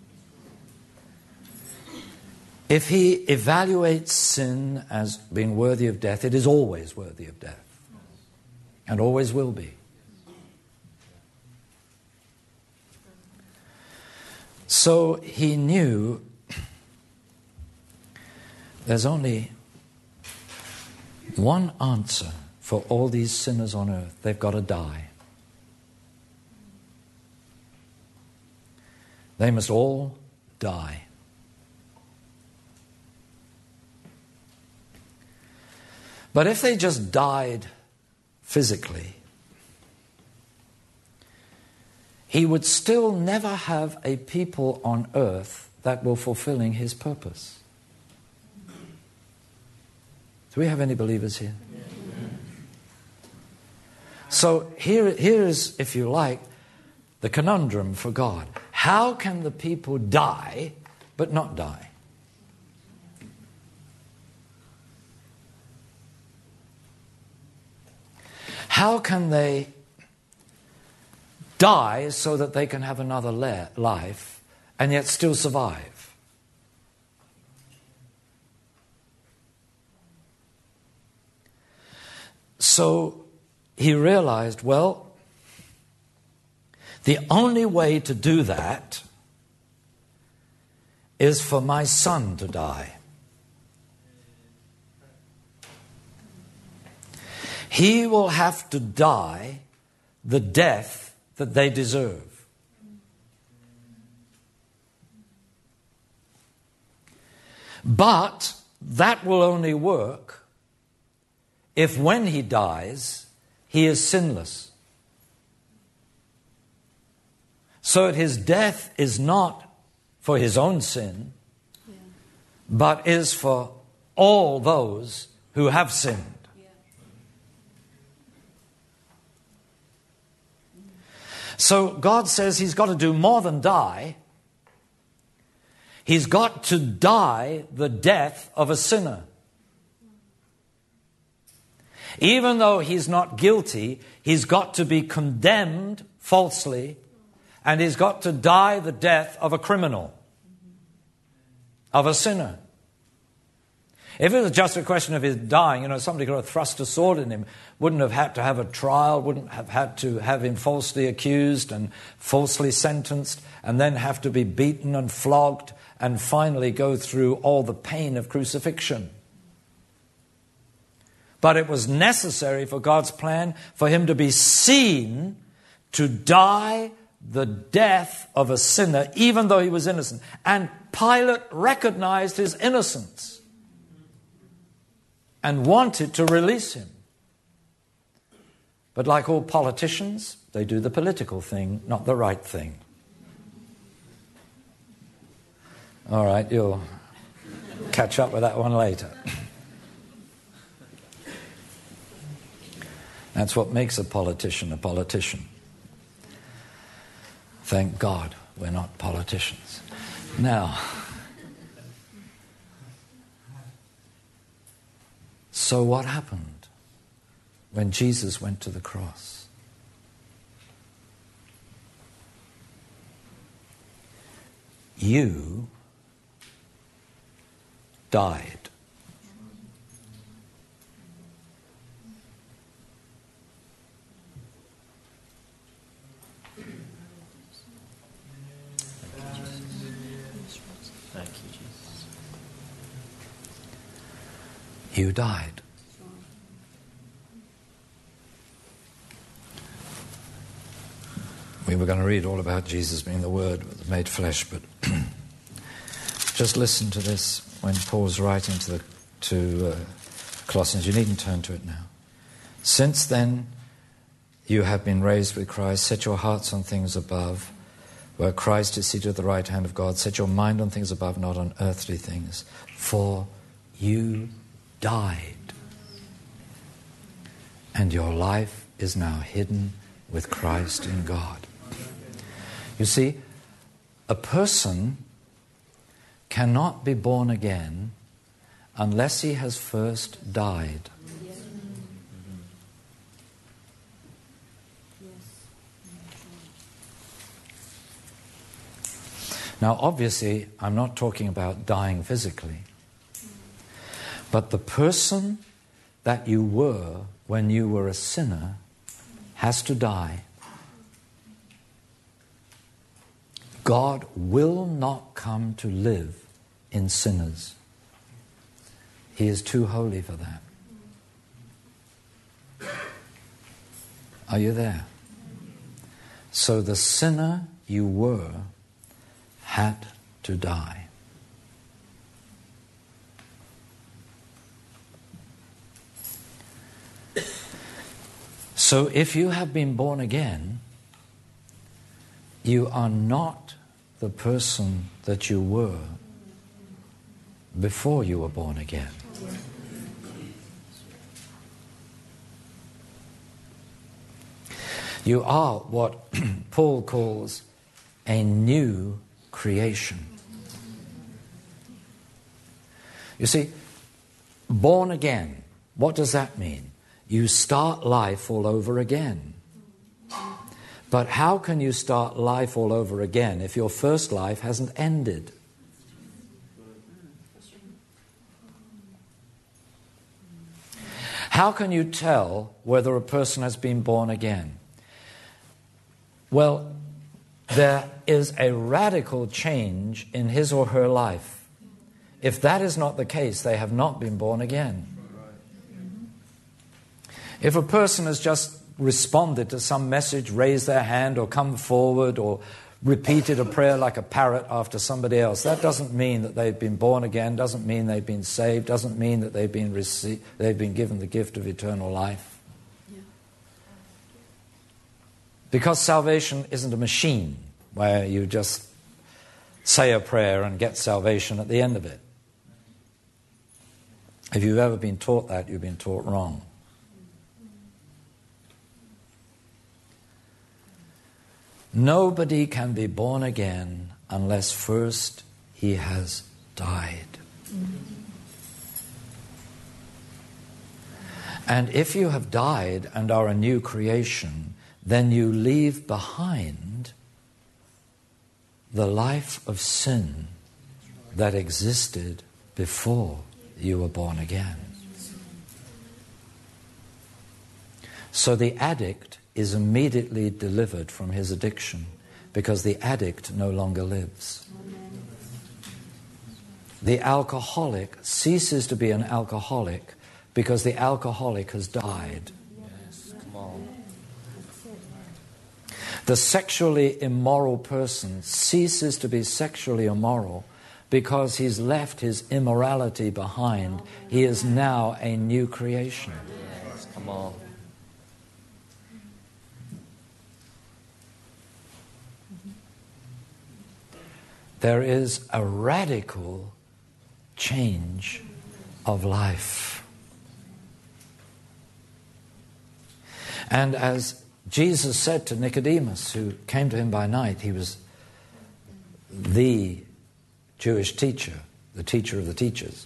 If he evaluates sin as being worthy of death, it is always worthy of death and always will be. So he knew there's only one answer for all these sinners on earth. They've got to die. They must all die. But if they just died physically, he would still never have a people on earth that were fulfilling his purpose. Do we have any believers here? So here is, if you like, the conundrum for God. How can the people die but not die? How can they die so that they can have another life and yet still survive? So he realized, well, the only way to do that is for my son to die. He will have to die the death that they deserve. But that will only work if when he dies, he is sinless. So that his death is not for his own sin, but is for all those who have sinned. So God says he's got to do more than die. He's got to die the death of a sinner. Even though he's not guilty, he's got to be condemned falsely, and he's got to die the death of a criminal, of a sinner. If it was just a question of his dying, somebody could have thrust a sword in him, wouldn't have had to have a trial, wouldn't have had to have him falsely accused and falsely sentenced, and then have to be beaten and flogged and finally go through all the pain of crucifixion. But it was necessary for God's plan for him to be seen to die the death of a sinner, even though he was innocent. And Pilate recognized his innocence and wanted to release him. But like all politicians, they do the political thing, not the right thing. All right, you'll catch up with that one later. That's what makes a politician a politician. Thank God we're not politicians. Now, so what happened when Jesus went to the cross? You died. Thank you, Jesus. You died. We were going to read all about Jesus being the Word made flesh, but just listen to this when Paul's writing to Colossians. You needn't turn to it now. Since then you have been raised with Christ, set your hearts on things above, where Christ is seated at the right hand of God. Set your mind on things above, not on earthly things. For you died. and your life is now hidden with Christ in God. You see, a person cannot be born again unless he has first died. Now, obviously, I'm not talking about dying physically, but the person that you were when you were a sinner has to die. God will not come to live in sinners. He is too holy for that. Are you there? So the sinner you were had to die. So if you have been born again, you are not the person that you were before you were born again. You are what Paul calls a new creation. You see, born again, what does that mean? You start life all over again. But how can you start life all over again if your first life hasn't ended? How can you tell whether a person has been born again? Well, there is a radical change in his or her life. If that is not the case, they have not been born again. If a person has just responded to some message, raised their hand or come forward or repeated a prayer like a parrot after somebody else, that doesn't mean that they've been born again, doesn't mean they've been saved, doesn't mean that they've been given the gift of eternal life. Because salvation isn't a machine where you just say a prayer and get salvation at the end of it. If you've ever been taught that, you've been taught wrong. Nobody can be born again unless first he has died. And if you have died and are a new creation, then you leave behind the life of sin that existed before you were born again. So the addict is immediately delivered from his addiction because the addict no longer lives. The alcoholic ceases to be an alcoholic because the alcoholic has died. Yes, come on. The sexually immoral person ceases to be sexually immoral because he's left his immorality behind. He is now a new creation. Yes, come on. There is a radical change of life. And as Jesus said to Nicodemus, who came to him by night, he was the Jewish teacher, the teacher of the teachers.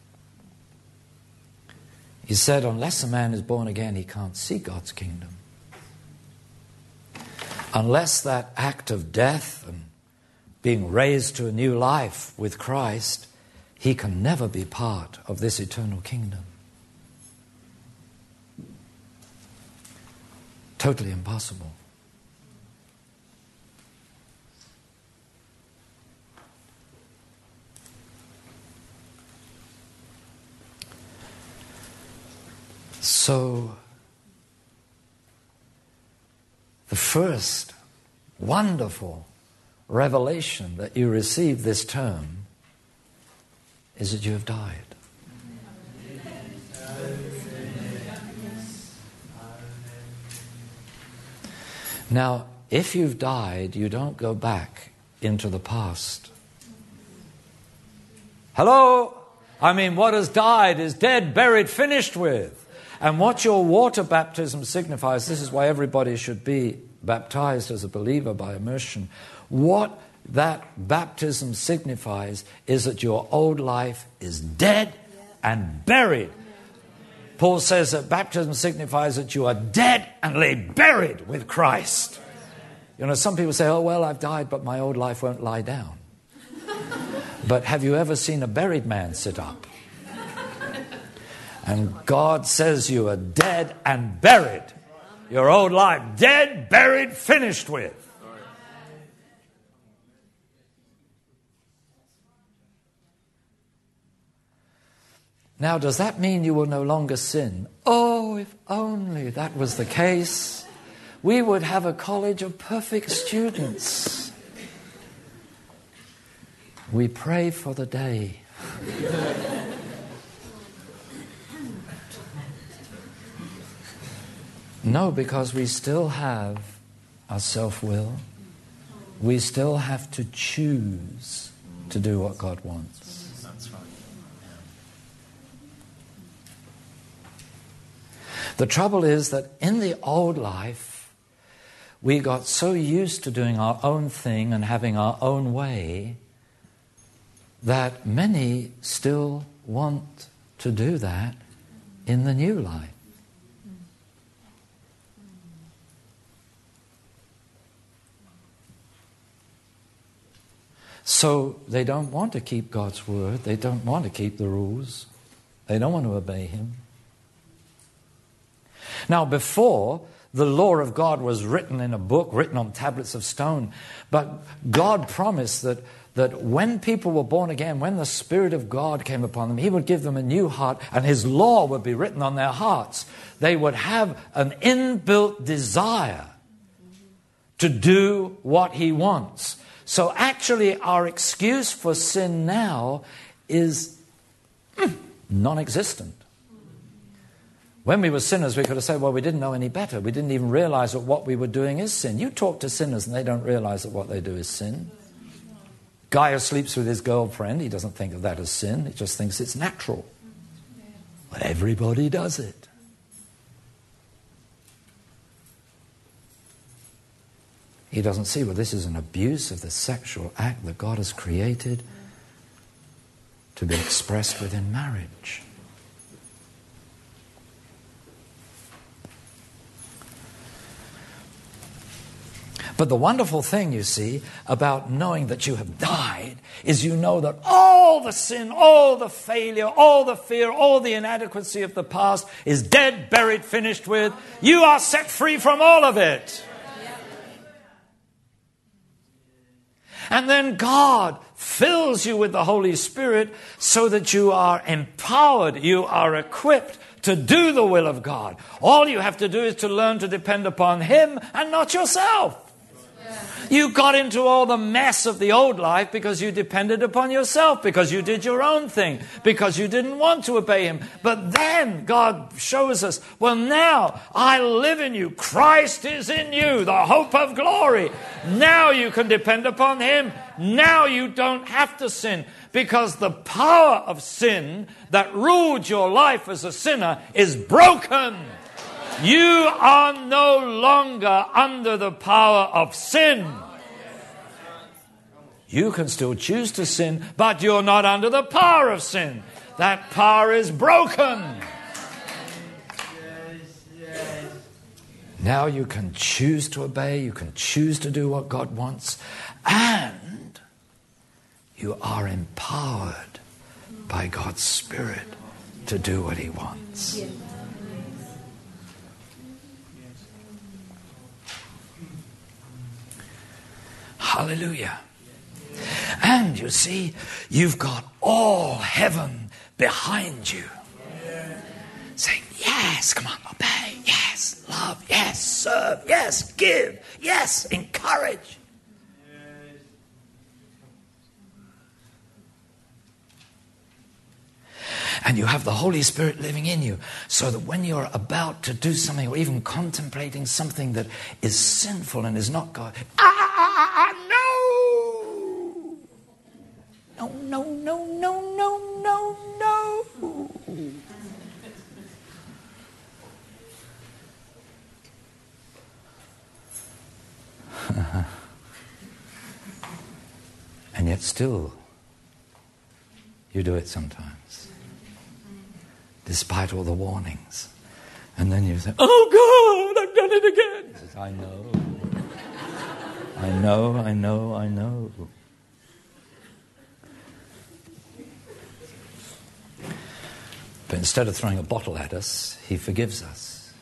He said, unless a man is born again, he can't see God's kingdom. Unless that act of death and being raised to a new life with Christ, he can never be part of this eternal kingdom. Totally impossible. So, the first wonderful revelation that you receive this term is that you have died. Now, if you've died, you don't go back into the past. Hello? I mean, what has died is dead, buried, finished with. And what your water baptism signifies, this is why everybody should be baptized as a believer by immersion. What that baptism signifies is that your old life is dead and buried. Paul says that baptism signifies that you are dead and lay buried with Christ. You know, some people say, oh, well, I've died, but my old life won't lie down. But have you ever seen a buried man sit up? And God says you are dead and buried. Your old life, dead, buried, finished with. Now, does that mean you will no longer sin? Oh, if only that was the case. We would have a college of perfect students. We pray for the day. No, because we still have our self-will. We still have to choose to do what God wants. That's right. The trouble is that in the old life, we got so used to doing our own thing and having our own way that many still want to do that in the new life. So they don't want to keep God's word. They don't want to keep the rules. They don't want to obey Him. Now, before, the law of God was written in a book, written on tablets of stone. But God promised that when people were born again, when the Spirit of God came upon them, He would give them a new heart, and His law would be written on their hearts. They would have an inbuilt desire to do what He wants. So actually, our excuse for sin now is non-existent. When we were sinners, we could have said, well, we didn't know any better. We didn't even realize that what we were doing is sin. You talk to sinners and they don't realize that what they do is sin. Guy who sleeps with his girlfriend, he doesn't think of that as sin. He just thinks it's natural. But everybody does it. He doesn't see, well, this is an abuse of the sexual act that God has created to be expressed within marriage. But the wonderful thing, you see, about knowing that you have died is you know that all the sin, all the failure, all the fear, all the inadequacy of the past is dead, buried, finished with. You are set free from all of it. And then God fills you with the Holy Spirit so that you are empowered, you are equipped to do the will of God. All you have to do is to learn to depend upon Him and not yourself. You got into all the mess of the old life because you depended upon yourself, because you did your own thing, because you didn't want to obey Him. But then God shows us, well, now I live in you. Christ is in you, the hope of glory. Now you can depend upon Him. Now you don't have to sin, because the power of sin that ruled your life as a sinner is broken. You are no longer under the power of sin. You can still choose to sin, but you're not under the power of sin. That power is broken. Now you can choose to obey, you can choose to do what God wants, and you are empowered by God's Spirit to do what He wants. Hallelujah. And you see, you've got all heaven behind you. Saying, yes, come on, obey, yes, love, yes, serve, yes, give, yes, encourage. And you have the Holy Spirit living in you, so that when you're about to do something or even contemplating something that is sinful and is not God, no, no. And yet still, you do it sometimes, despite all the warnings. And then you say, oh God, I've done it again. He says, I know. But instead of throwing a bottle at us, he forgives us.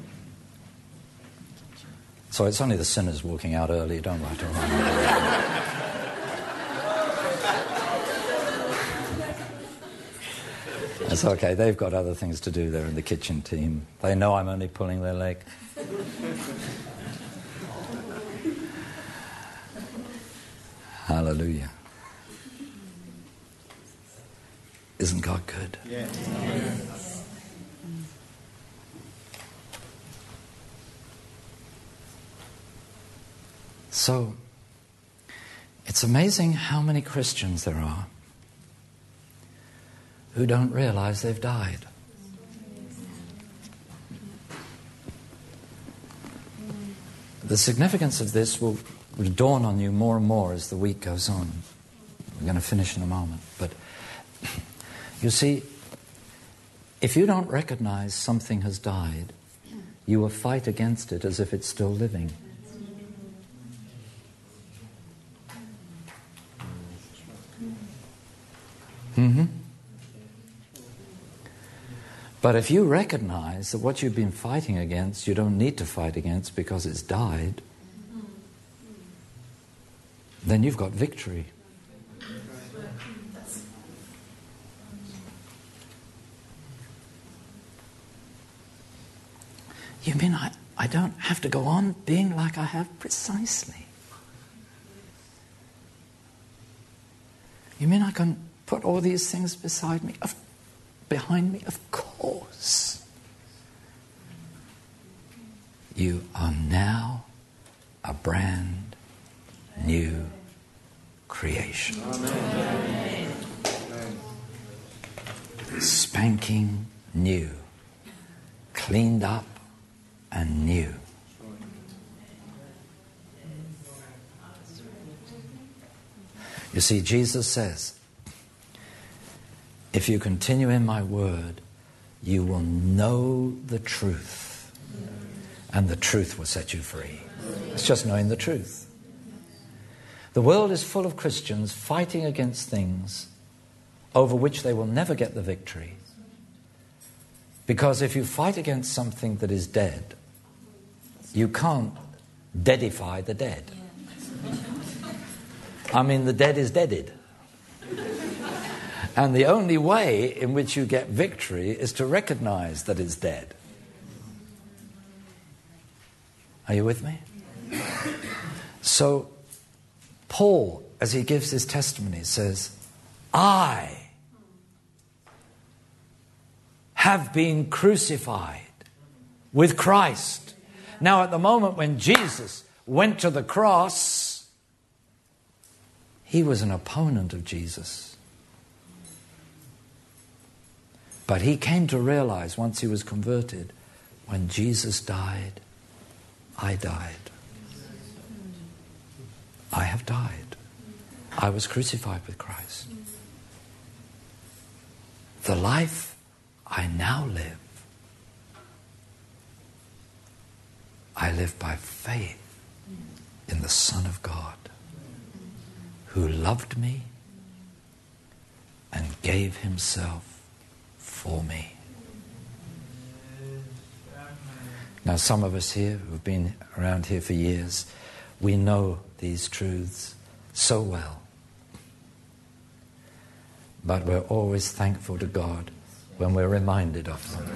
So it's only the sinners walking out early, don't write around. It's okay, they've got other things to do there in the kitchen team. They know I'm only pulling their leg. Hallelujah. Isn't God good? Yeah. So, it's amazing how many Christians there are who don't realize they've died. The significance of this will dawn on you more and more as the week goes on. We're going to finish in a moment. But you see, if you don't recognize something has died, you will fight against it as if it's still living. But if you recognize that what you've been fighting against, you don't need to fight against because it's died, then you've got victory. You mean I don't have to go on being like I have? Precisely. You mean I can put all these things beside me? Behind me? Of course. You are now a brand new creation. Amen. Spanking new. Cleaned up and new. You see, Jesus says, if you continue in my word, you will know the truth, and the truth will set you free. It's just knowing the truth. The world is full of Christians fighting against things over which they will never get the victory. Because if you fight against something that is dead, you can't deadify the dead. I mean, the dead is deaded. And the only way in which you get victory is to recognize that it's dead. Are you with me? So, Paul, as he gives his testimony, says, I have been crucified with Christ. Now, at the moment when Jesus went to the cross, he was an opponent of Jesus. But he came to realize once he was converted, when Jesus died, I died. I have died. I was crucified with Christ. The life I now live, I live by faith in the Son of God, who loved me and gave himself for me. Now, some of us here who've been around here for years, we know these truths so well. But we're always thankful to God when we're reminded of them.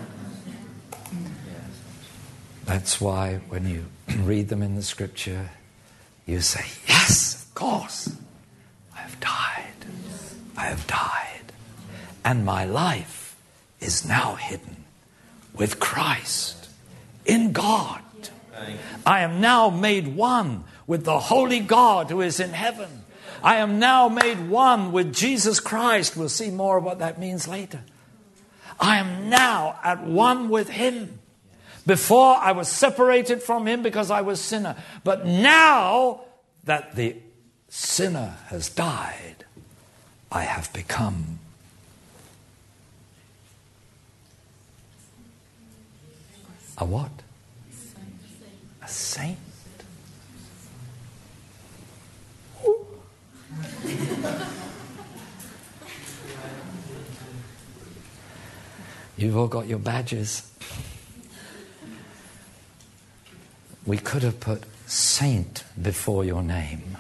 That's why when you read them in the scripture, you say, yes, of course, I have died. I have died. And my life is now hidden with Christ in God. I am now made one with the holy God who is in heaven. I am now made one with Jesus Christ. We'll see more of what that means later. I am now at one with him Before I was separated from him because I was sinner. But now that the sinner has died, I have become a what? A saint. You've all got your badges. We could have put saint before your name.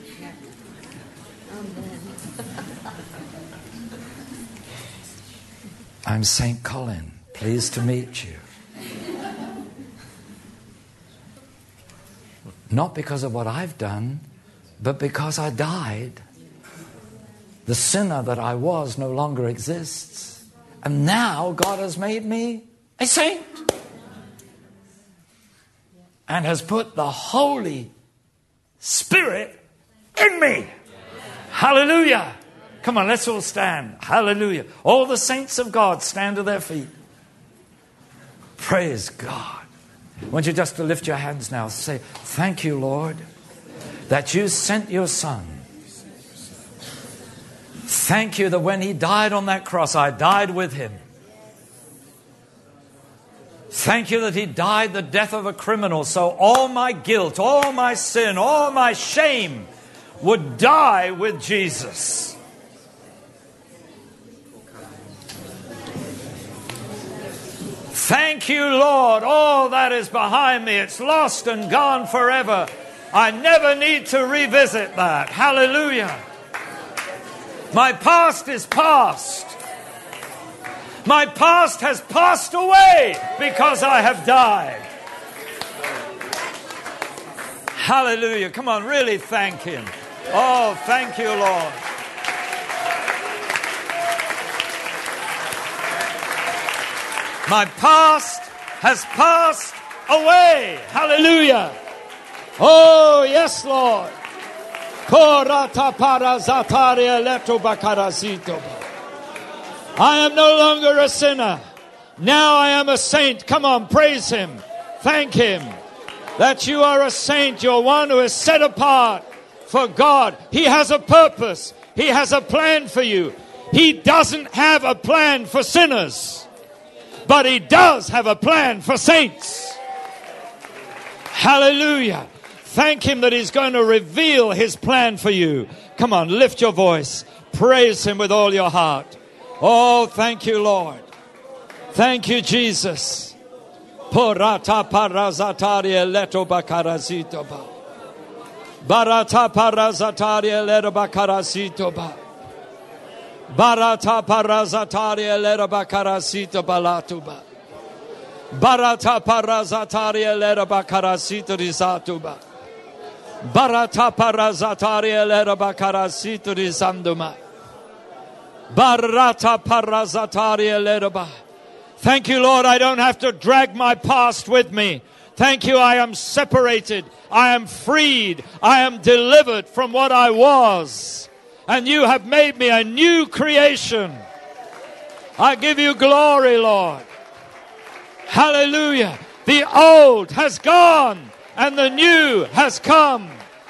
I'm St. Colin. Pleased to meet you. Not because of what I've done, but because I died. The sinner that I was no longer exists. And now God has made me a saint. And has put the Holy Spirit in me. Hallelujah. Come on, let's all stand. Hallelujah. All the saints of God stand to their feet. Praise God. I want you just to lift your hands now. Say, thank you, Lord, that you sent your Son. Thank you that when he died on that cross, I died with him. Thank you that he died the death of a criminal, so all my guilt, all my sin, all my shame would die with Jesus. Thank you, Lord. All that is behind me, it's lost and gone forever. I never need to revisit that. Hallelujah. My past is past. My past has passed away because I have died. Hallelujah. Come on, really thank him. Oh, thank you, Lord. My past has passed away. Hallelujah. Oh, yes, Lord. I am no longer a sinner. Now I am a saint. Come on, praise him. Thank him that you are a saint. You're one who is set apart for God. He has a purpose. He has a plan for you. He doesn't have a plan for sinners, but he does have a plan for saints. Hallelujah. Thank him that he's going to reveal his plan for you. Come on, lift your voice. Praise him with all your heart. Oh, thank you, Lord. Thank you, Jesus. Porata parazataria leto bakarazito ba. Barata parazataria leto bakarazito ba. Barata parazataria leto bakarazito balatu ba. Barata parazataria leto bakarazito risatu ba. Barata parazataria leto bakarazito risanduma. Barata parazataria leraba. Thank you, Lord, I don't have to drag my past with me. Thank you, I am separated. I am freed. I am delivered from what I was. And you have made me a new creation. I give you glory, Lord. Hallelujah. The old has gone and the new has come.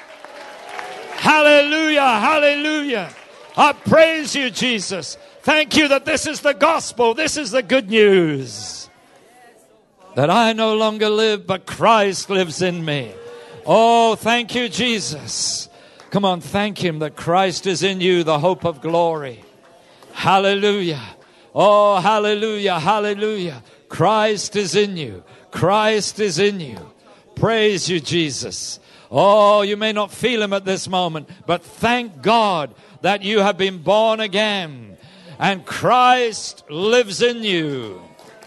Hallelujah, hallelujah. I praise you, Jesus. Thank you that this is the gospel. This is the good news. That I no longer live, but Christ lives in me. Oh, thank you, Jesus. Come on, thank him that Christ is in you, the hope of glory. Hallelujah. Oh, hallelujah, hallelujah. Christ is in you. Christ is in you. Praise you, Jesus. Oh, you may not feel him at this moment, but thank God that you have been born again and Christ lives in you.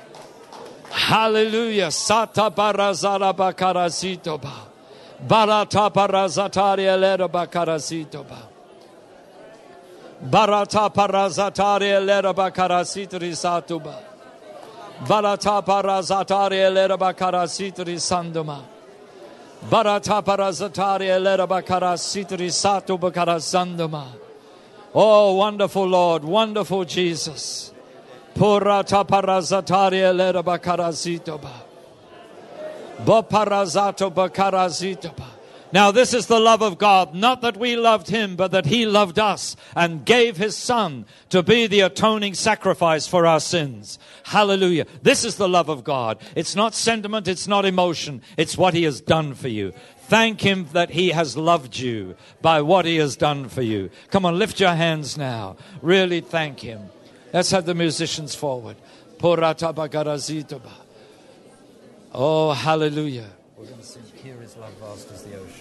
Hallelujah. Sata barazara bakarazito ba. Barata barazataria lera bakarazito ba. Barata barazataria lera bakarazito risatu ba. Barata barazataria lera bakarazito risanduma. Barata barazataria lera bakarazito risatu bakarazanduma. Oh, wonderful Lord, wonderful Jesus. Purata parazataria lera bakarazito ba. Boparazato bakarazito. Now this is the love of God, not that we loved him, but that he loved us and gave his son to be the atoning sacrifice for our sins. Hallelujah. This is the love of God. It's not sentiment, it's not emotion. It's what he has done for you. Thank him that he has loved you by what he has done for you. Come on, lift your hands now. Really thank him. Let's have the musicians forward. Oh, hallelujah. We're going to sing, Here is Love Vast as the Ocean.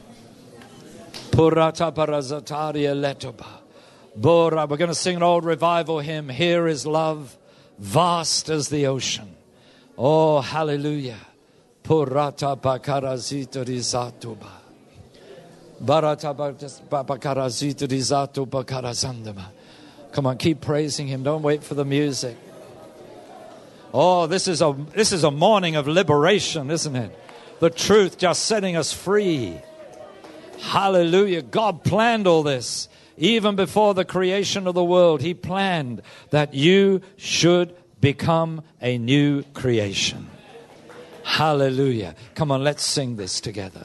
We're going to sing an old revival hymn, Here is Love Vast as the Ocean. Oh, hallelujah. Purata bakarazito rizatuba. Barata bakarazito rizatu bakarazandaba. Come on, keep praising him. Don't wait for the music. Oh, this is a morning of liberation, isn't it? The truth just setting us free. Hallelujah. God planned all this. Even before the creation of the world, he planned that you should become a new creation. Hallelujah. Come on, let's sing this together.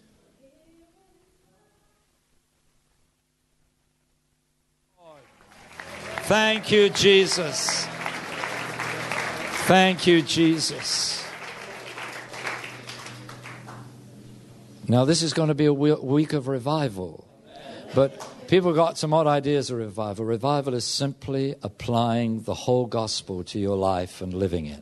Thank you, Jesus. Thank you, Jesus. Now, this is going to be a week of revival. But people got some odd ideas of revival. Revival is simply applying the whole gospel to your life and living it.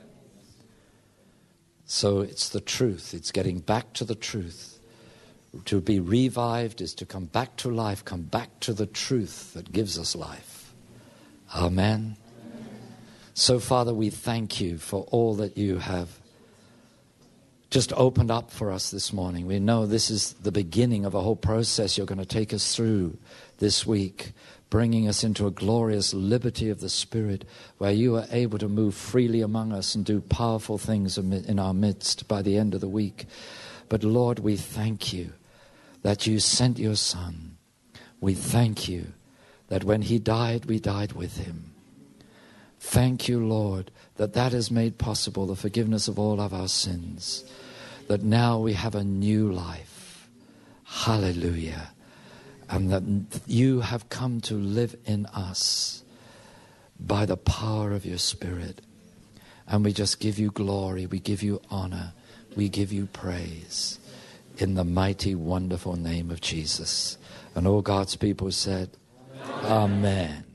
So it's the truth. It's getting back to the truth. To be revived is to come back to life, come back to the truth that gives us life. Amen. So, Father, we thank you for all that you have just opened up for us this morning. We know this is the beginning of a whole process you're going to take us through this week, bringing us into a glorious liberty of the Spirit where you are able to move freely among us and do powerful things in our midst by the end of the week. But Lord, we thank you that you sent your Son. We thank you that when he died, we died with him. Thank you, Lord, that has made possible the forgiveness of all of our sins, that now we have a new life. Hallelujah. And that you have come to live in us by the power of your Spirit. And we just give you glory, we give you honor, we give you praise in the mighty, wonderful name of Jesus. And all God's people said, Amen. Amen.